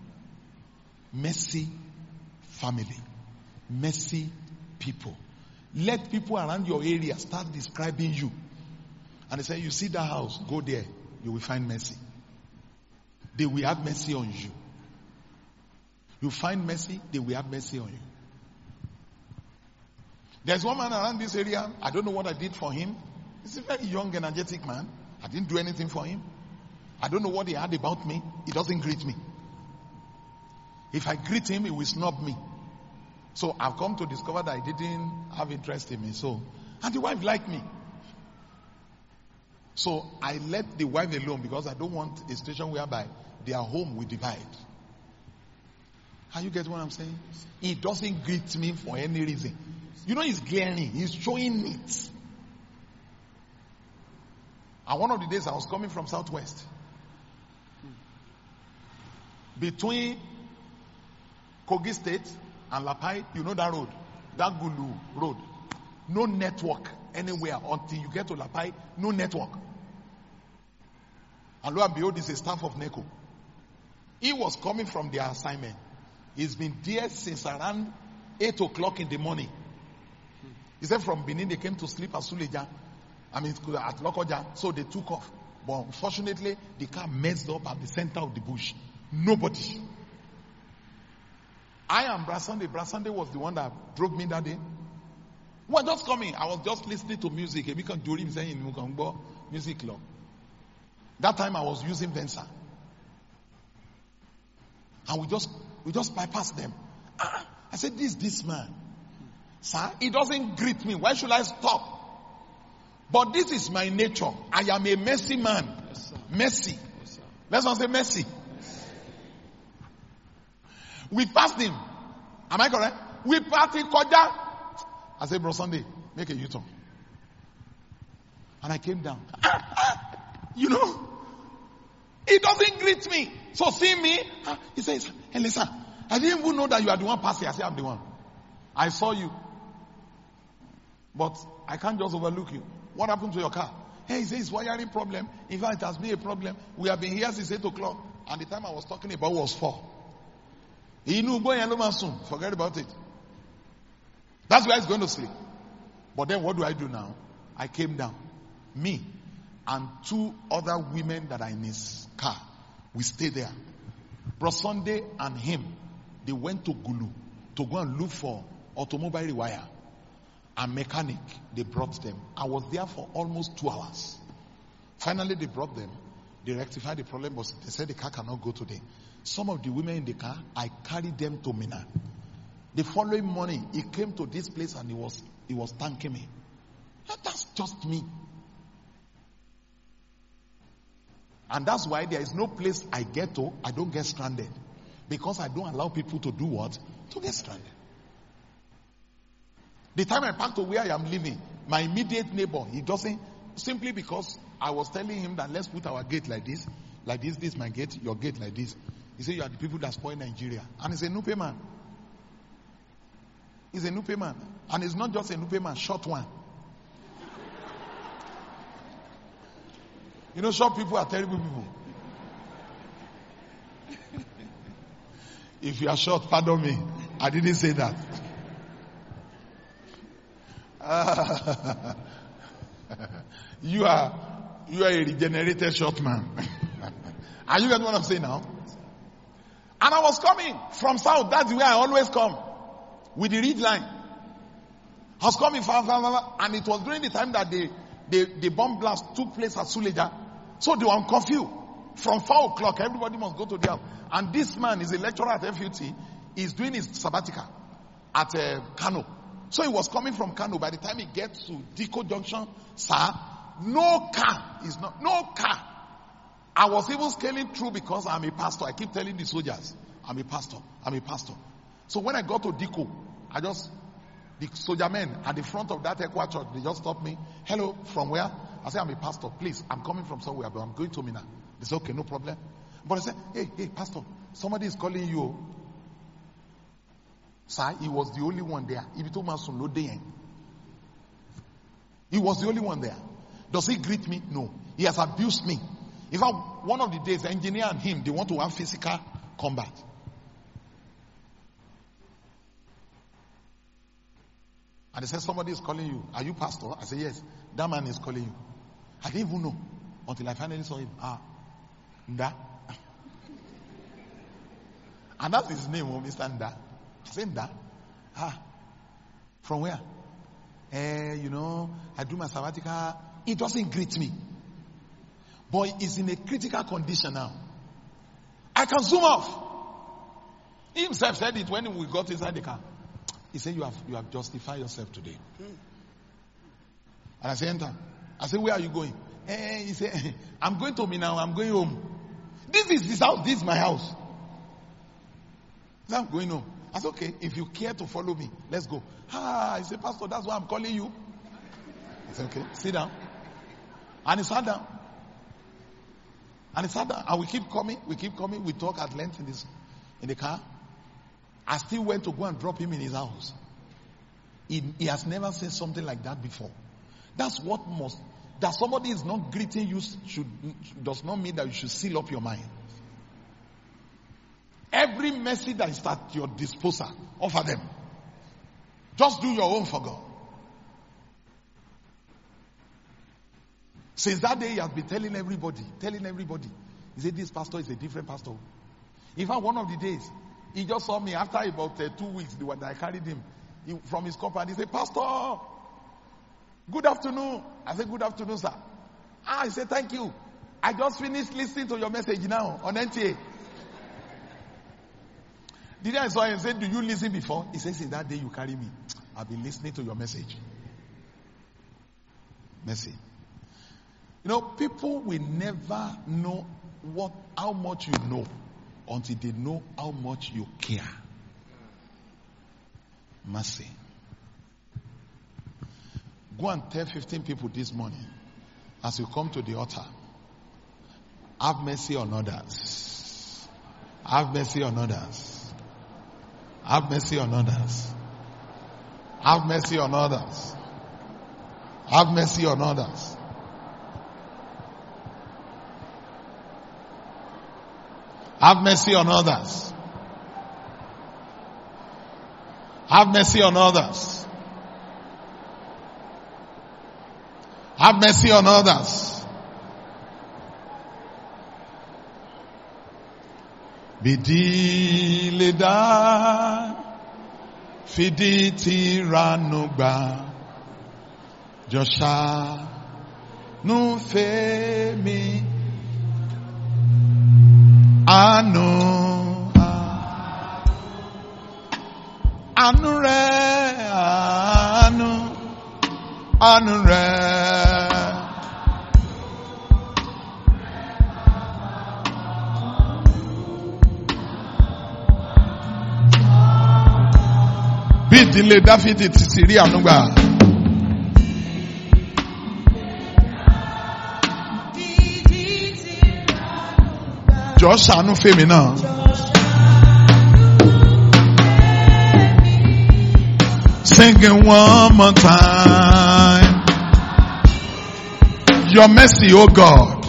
S1: Mercy family. Mercy people. Let people around your area start describing you. And they say, you see that house, go there, you will find mercy. They will have mercy on you. You find mercy, they will have mercy on you. There's one man around this area, I don't know what I did for him. He's a very young, energetic man. I didn't do anything for him. I don't know what he had about me. He doesn't greet me. If I greet him, he will snub me. So I've come to discover that he didn't have interest in me. And the wife liked me. So I let the wife alone because I don't want a situation whereby their home will divide. Are you getting what I'm saying? He doesn't greet me for any reason. You know, he's glaring. He's showing it. And one of the days I was coming from Southwest. Between Kogi State and Lapai, you know that road? That Gulu road. No network anywhere until you get to Lapai. No network. And lo and behold, is a staff of NECO. He was coming from their assignment. He's been there since around 8 o'clock in the morning. He said from Benin they came to sleep at Suleja. At Lokoja. So they took off. But unfortunately, the car messed up at the center of the bush. Nobody. I am Brasande. Brasande was the one that drove me that day. Well, just coming. I was just listening to music. Music club. That time I was using Venza. And we just bypassed them. I said, this man. Sir, he doesn't greet me. Why should I stop? But this is my nature. I am a mercy man. Yes, mercy. Yes, let's not say mercy. Yes. We passed him. Am I correct? We passed him. Koda. I said, Bro Sunday, make a U-turn. And I came down. You know, he doesn't greet me. So see me. He says, hey, listen, I didn't even know that you are the one passing. I said, I'm the one. I saw you. But I can't just overlook you. What happened to your car? Hey, he says it's wiring problem. In fact, it has been a problem. We have been here since 8 o'clock. And the time I was talking about was 4. He knew going alone soon. Forget about it. That's where he's going to sleep. But then what do I do now? I came down. Me and 2 other women that are in his car. We stayed there. Bro Sunday and him, they went to Gulu to go and look for automobile rewire. A mechanic, they brought them. I was there for almost 2 hours. Finally, they brought them. They rectified the problem, but they said the car cannot go today. Some of the women in the car, I carried them to Mina. The following morning, he came to this place and he was thanking me. That's just me. And that's why there is no place I get to, I don't get stranded. Because I don't allow people to do what? To get stranded. The time I packed to where I am living, my immediate neighbor, he doesn't, simply because I was telling him that let's put our gate like this, this is my gate, your gate like this. He said, you are the people that spoil Nigeria. And he's a Nupe man. He's a Nupe man. And he's not just a Nupe man, short one. You know, short people are terrible people. If you are short, pardon me. I didn't say that. You are a regenerated short man. Are you getting what I'm saying now? And I was coming from south. That's where I always come. With the reed line. I was coming and it was during the time that the bomb blast took place at Suleja. So they were on curfew. From 4 o'clock, everybody must go to the house. And this man is a lecturer at FUT. He's doing his sabbatical at Kano. So he was coming from Kano. By the time he gets to Diko Junction, sir, no car. I was even scaling through because I'm a pastor. I keep telling the soldiers, I'm a pastor. So when I got to Diko, the soldier men at the front of that Ekwa church, they just stopped me. Hello, from where? I said, I'm a pastor. Please, I'm coming from somewhere, but I'm going to Mina. They said, okay, no problem. But I said, hey, pastor, somebody is calling you. Sir, he was the only one there. He was the only one there. Does he greet me? No. He has abused me. In fact, one of the days, the engineer and him, they want to have physical combat. And they said, somebody is calling you. Are you pastor? I said, yes. That man is calling you. I didn't even know until I finally saw him. Nda. And that's his name, Mr. Nda. I said, Nda. From where? I do my sabbatical. He doesn't greet me. But he's in a critical condition now. I can zoom off. He himself said it when we got inside the car. He said, you have justified yourself today. And I said, enter. I said, where are you going? He said, I'm going to me now. I'm going home. This is his house. This is my house. He said, I'm going home. I said, okay, if you care to follow me, let's go. He said, pastor, that's why I'm calling you. I said, okay, sit down. And he sat down. And we keep coming. We talk at length in the car. I still went to go and drop him in his house. He has never said something like that before. That somebody is not greeting you does not mean that you should seal up your mind. Every mercy that is at your disposal, offer them. Just do your own for God. Since that day, he has been telling everybody. He said, this pastor is a different pastor. In fact, one of the days, he just saw me after about 2 weeks, the one that I carried him from his compound. He said, pastor, good afternoon. I said, good afternoon, sir. He said, thank you. I just finished listening to your message now on NTA. The day I saw him, said, do you listen before? He said, since that day you carry me, I've been listening to your message. Mercy. People will never know how much you know until they know how much you care. Mercy. Go and tell 15 people this morning as you come to the altar. Have mercy on others. Have mercy on others. Have mercy on others. Have mercy on others. Have mercy on others. Have mercy on others. Have mercy on others. Have mercy on others. Bidileda fiditi ranugba Josha nufemi anu re anu re bidile Dáfídì ti sì rí àánú gbà. Jọ̀ọ́ ṣàánú fèmí náà. Sing it one more time. Your mercy, oh God.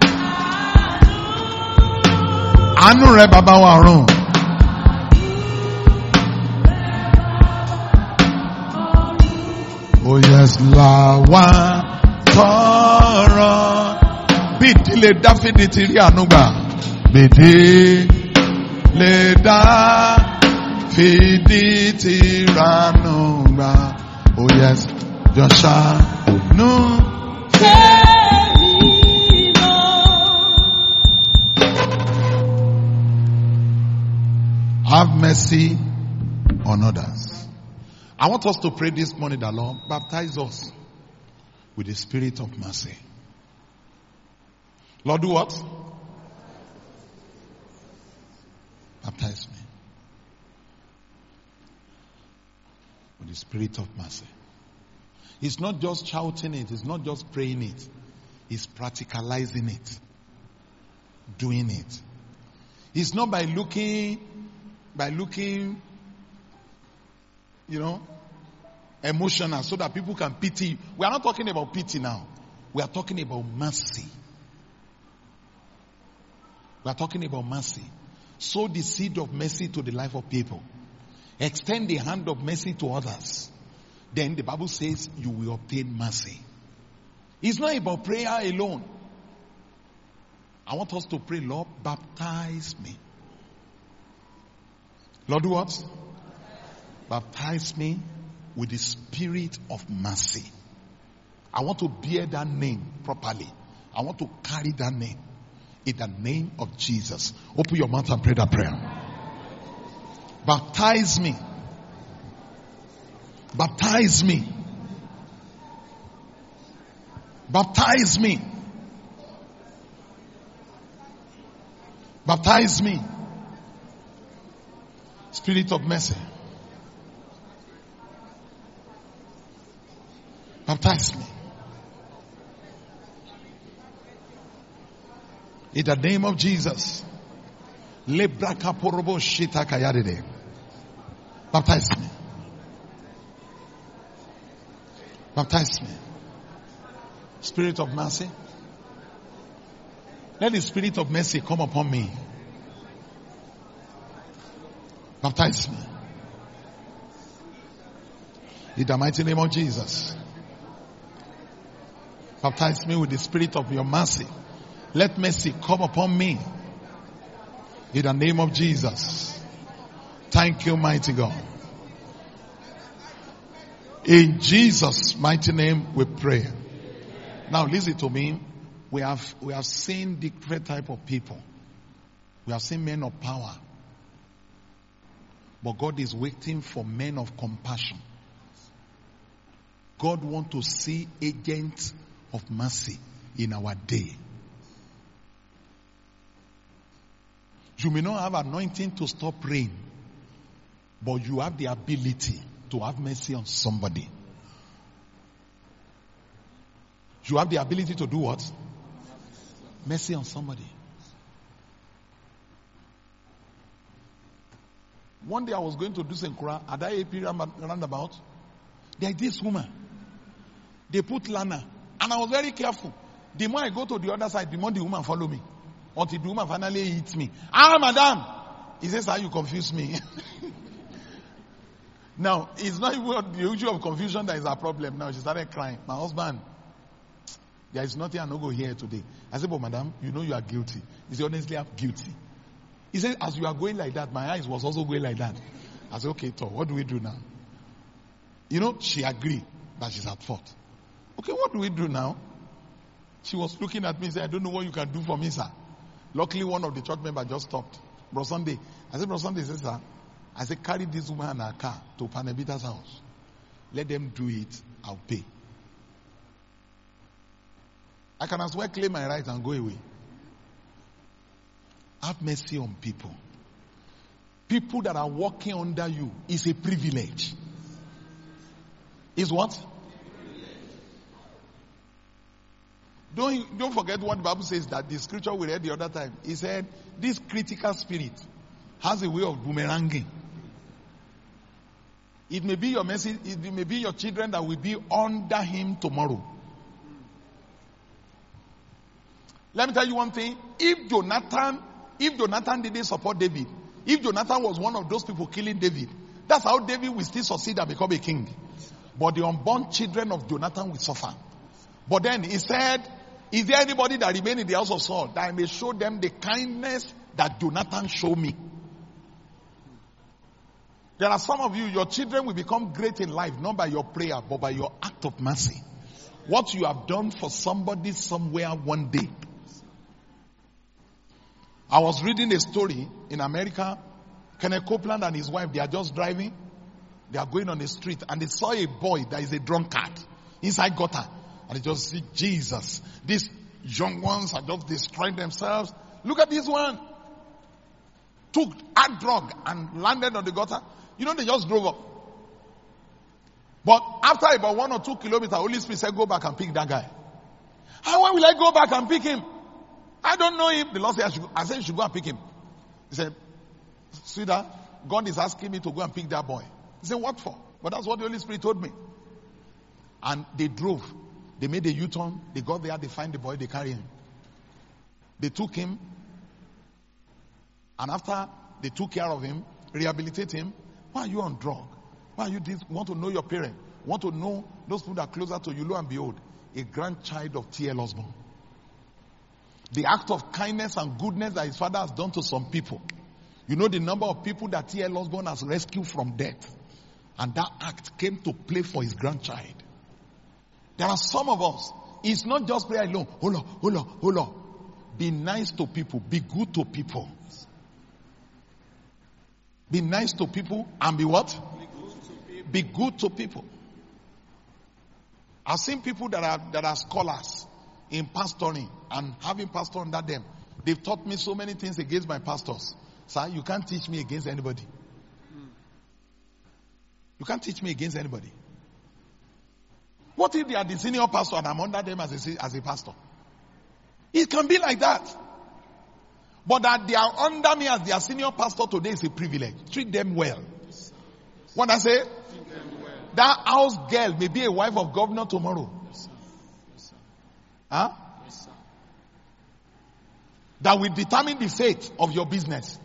S1: Àánú rẹ bàbá wa ọ̀run. Oh yes, la wa tọrọ bí ìdílé Dáfídì ti rí àánú gbà ìdílé Dáfídì ti ránú gbà. Oh yes, Joshua no. Have mercy on others. I want us to pray this morning that Lord baptize us with the spirit of mercy. Lord, do what? Baptize me with the spirit of mercy. It's not just shouting it. It's not just praying it. It's practicalizing it. Doing it. It's not by looking, emotional so that people can pity. We are not talking about pity now. We are talking about mercy. We are talking about mercy. Sow the seed of mercy to the life of people. Extend the hand of mercy to others. Then the Bible says you will obtain mercy. It's not about prayer alone. I want us to pray, Lord, baptize me. Lord, do what? Baptize me with the spirit of mercy. I want to bear that name properly. I want to carry that name in the name of Jesus. Open your mouth and pray that prayer. Baptize me. Baptize me. Baptize me. Baptize me. Spirit of mercy. Baptize me. In the name of Jesus. Baptize me. Baptize me. Spirit of mercy. Let the spirit of mercy come upon me. Baptize me. In the mighty name of Jesus. Baptize me with the spirit of your mercy. Let mercy come upon me. In the name of Jesus. Thank you, mighty God. In Jesus' mighty name we pray. Now listen to me. We have seen different type of people. We have seen men of power. But God is waiting for men of compassion. God wants to see agents of mercy in our day. You may not have anointing to stop rain, but you have the ability to have mercy on somebody. You have the ability to do what? Mercy on somebody. One day I was going to do Senkura at that AP roundabout. There is this woman. They put lana. And I was very careful. The more I go to the other side, the more the woman follow me. Until the woman finally hits me. Ah, madam! He says, how you confuse me? Now, it's not even the issue of confusion that is our problem. Now, she started crying. My husband, there is nothing I'm not going to hear today. I said, but madam, you know you are guilty. He said, honestly, I'm guilty. He said, as you are going like that, my eyes was also going like that. I said, okay, Thor, what do we do now? She agreed that she's at fault. Okay, what do we do now? She was looking at me and said, I don't know what you can do for me, sir. Luckily, one of the church members just stopped. Bro Sunday. I said, Bro Sunday, said, sir. I said, carry this woman and her car to Panebita's house. Let them do it. I'll pay. I can as well claim my right and go away. Have mercy on people. People that are walking under you is a privilege. Is what? Don't forget what the Bible says, that the scripture we read the other time. He said, this critical spirit has a way of boomeranging. It may be your message, it may be your children that will be under him tomorrow. Let me tell you one thing. If Jonathan didn't support David, if Jonathan was one of those people killing David, that's how David will still succeed and become a king. But the unborn children of Jonathan will suffer. But then he said, is there anybody that remain in the house of Saul that I may show them the kindness that Jonathan showed me? There are some of you, your children will become great in life, not by your prayer, but by your act of mercy. What you have done for somebody somewhere one day. I was reading a story in America. Kenneth Copeland and his wife, they are just driving. They are going on the street and they saw a boy that is a drunkard inside gutter. And they just see Jesus. These young ones are just destroying themselves. Look at this one. Took hard drug and landed on the gutter. You know, they just drove up. But after about 1 or 2 kilometers, Holy Spirit said, go back and pick that guy. How will I go back and pick him? I don't know him. The Lord said, I said you should go and pick him. He said, sweetheart, God is asking me to go and pick that boy. He said, what for? But that's what the Holy Spirit told me. And they drove. They made a U-turn. They got there. They find the boy. They carry him. They took him. And after they took care of him, rehabilitate him, why are you on drug? Why are you this? Want to know your parent? Want to know those people that are closer to you? Lo and behold, a grandchild of T.L. Osborne. The act of kindness and goodness that his father has done to some people. You know the number of people that T.L. Osborne has rescued from death. And that act came to play for his grandchild. There are some of us. It's not just prayer alone. Hold on. Be nice to people. Be good to people. Be nice to people and be what? Be good to people. I've seen people that are scholars in pastoring and having pastor under them. They've taught me so many things against my pastors. Sir, you can't teach me against anybody. You can't teach me against anybody. What if they are the senior pastor and I'm under them as a pastor? It can be like that. But that they are under me as their senior pastor today is a privilege. Treat them well. What I say? That house girl may be a wife of governor tomorrow. Huh? That will determine the fate of your business.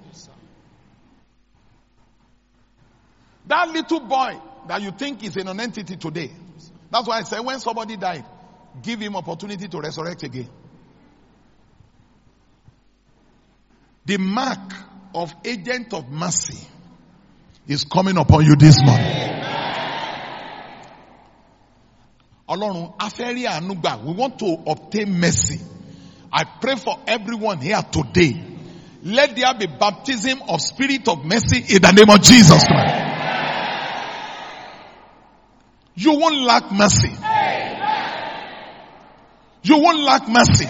S1: That little boy that you think is a non-entity today. That's why I say when somebody died, give him opportunity to resurrect again. The mark of agent of mercy is coming upon you this morning. Ọlọ́run, afẹ́rí àánú gbà. We want to obtain mercy. I pray for everyone here today. Let there be baptism of spirit of mercy in the name of Jesus Christ. You won't lack mercy. You won't lack mercy.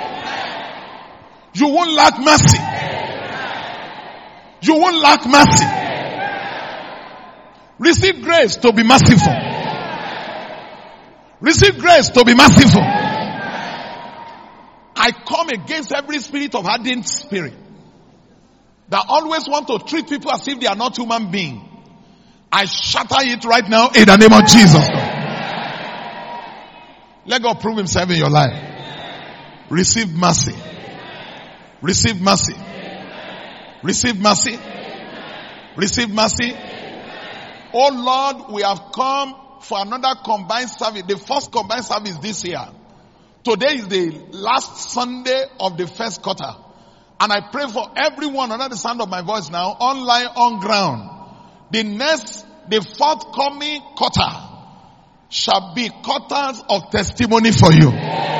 S1: You won't lack mercy. You won't lack mercy. Receive grace to be merciful. Receive grace to be merciful. I come against every spirit of hardened spirit that always want to treat people as if they are not human beings. I shatter it right now in the name of Jesus. Let God prove himself in your life. Receive mercy. Receive mercy. Receive mercy. Receive mercy. Oh Lord, we have come for another combined service. The first combined service this year. Today is the last Sunday of the first quarter. And I pray for everyone under the sound of my voice now, online, on ground. The forthcoming quarter shall be quarters of testimony for you.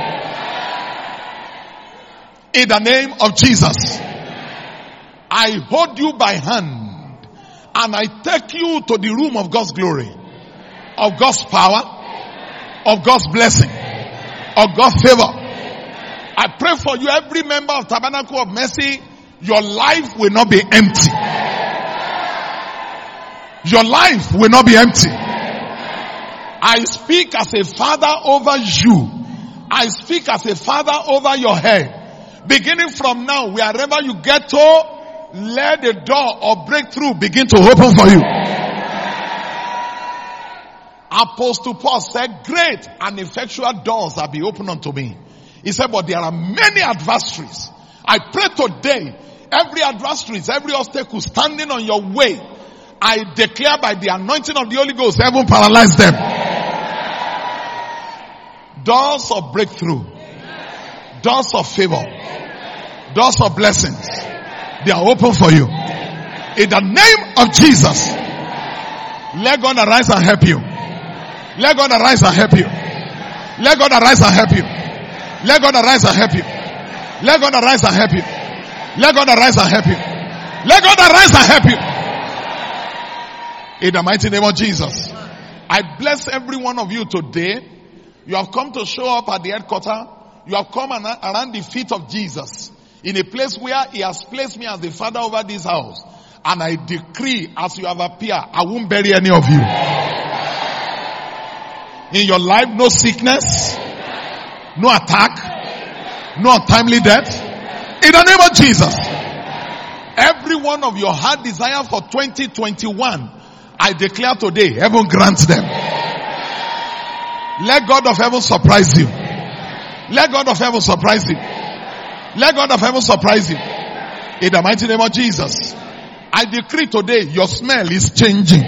S1: In the name of Jesus. I hold you by hand and I take you to the room of God's glory, of God's power, of God's blessing, of God's favor. I pray for you, every member of Tabernacle of Mercy, your life will not be empty. Your life will not be empty. I speak as a father over you. I speak as a father over your head. Beginning from now, wherever you get to, let the door of breakthrough begin to open for you. Apostle Paul said, great and effectual doors have been opened unto me. He said, but there are many adversaries. I pray today, every adversary, every obstacle standing on your way, I declare by the anointing of the Holy Ghost, heaven paralyze them. Doors of breakthrough. Doors of favor. Doors of blessings. They are open for you. In the name of Jesus. Let God arise and help you. Let God arise and help you. Let God arise and help you. Let God arise and help you. Let God arise and help you. Let God arise and help you. Let God arise and help you. In the mighty name of Jesus. I bless every one of you today. You have come to show up at the headquarters. You have come around the feet of Jesus. In a place where he has placed me as the father over this house. And I decree as you have appeared, I won't bury any of you. In your life, no sickness, no attack, no untimely death. In the name of Jesus. Every one of your heart desire for 2021, I declare today, heaven grants them. Let God of heaven surprise you. Let God of heaven surprise you. Let God of heaven surprise you. In the mighty name of Jesus. I decree today, your smell is changing.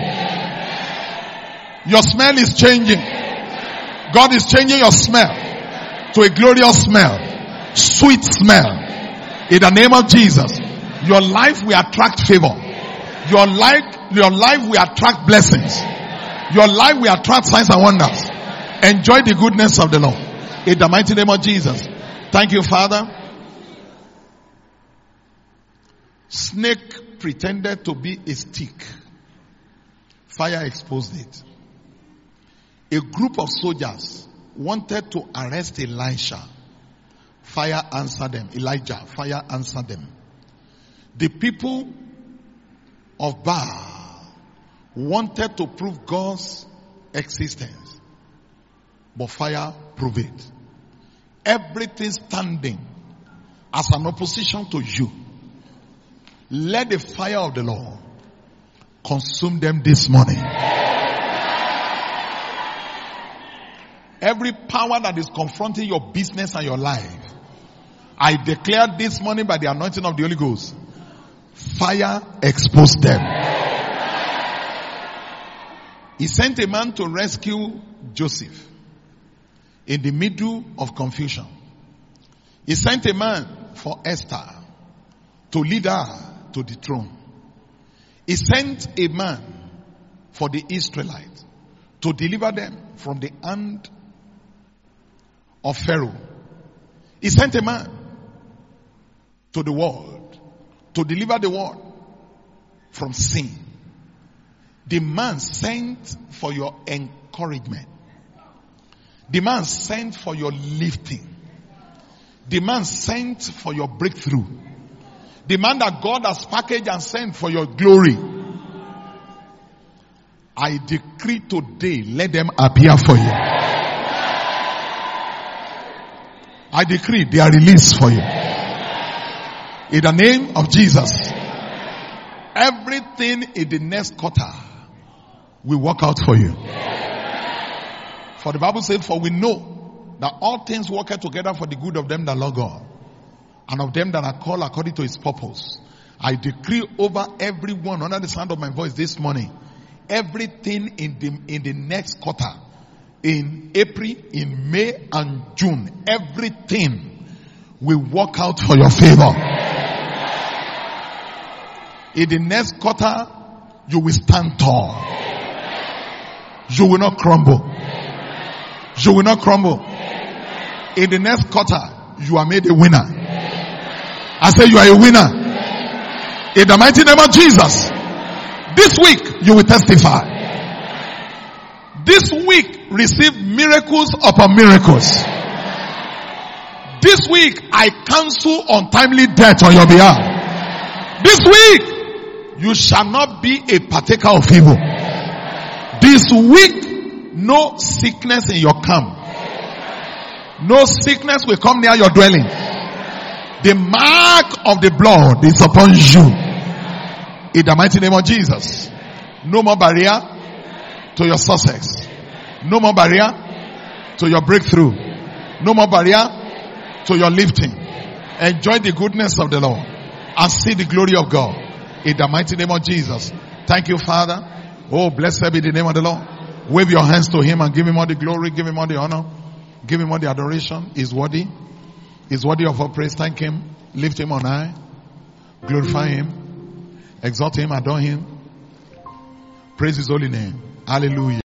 S1: Your smell is changing. God is changing your smell to a glorious smell. Sweet smell. In the name of Jesus. Your life will attract favor. Your life will attract blessings. Your life will attract signs and wonders. Enjoy the goodness of the Lord. In the mighty name of Jesus. Thank you, Father. Snake pretended to be a stick. Fire exposed it. A group of soldiers wanted to arrest Elisha. Fire answered them. Elijah, fire answered them. The people of Baal wanted to prove God's existence. But fire proved it. Everything standing as an opposition to you. Let the fire of the Lord consume them this morning. Every power that is confronting your business and your life, I declare this morning by the anointing of the Holy Ghost, fire expose them. He sent a man to rescue Joseph in the middle of confusion. He sent a man for Esther to lead her to the throne. He sent a man for the Israelites to deliver them from the hand of Pharaoh. He sent a man to the world to deliver the world from sin. The man sent for your encouragement. The man sent for your lifting. The man sent for your breakthrough. The man that God has packaged and sent for your glory. I decree today, let them appear for you. I decree they are released for you. In the name of Jesus. Everything in the next quarter will work out for you. For the Bible says, for we know that all things work together for the good of them that love God, and of them that are called according to his purpose. I decree over everyone under the sound of my voice this morning, everything in the next quarter, in April, in May and June, everything will work out for your favor. In the next quarter, you will stand tall. You will not crumble. You will not crumble. In the next quarter, you are made a winner. I say you are a winner. In the mighty name of Jesus. This week, you will testify. This week, receive miracles upon miracles. This week, I cancel untimely death on your behalf. This week, you shall not be a partaker of evil. This week, no sickness in your camp. No sickness will come near your dwelling. The mark of the blood is upon you. In the mighty name of Jesus. No more barrier to your success. No more barrier to your breakthrough. No more barrier to your lifting. Enjoy the goodness of the Lord and see the glory of God. In the mighty name of Jesus. Thank you, Father. Oh, blessed be the name of the Lord. Wave your hands to him and give him all the glory, give him all the honor. Give him all the adoration. He's worthy. He's worthy of our praise. Thank him. Lift him on high. Glorify him. Exalt him. Adore him. Praise his holy name. Hallelujah.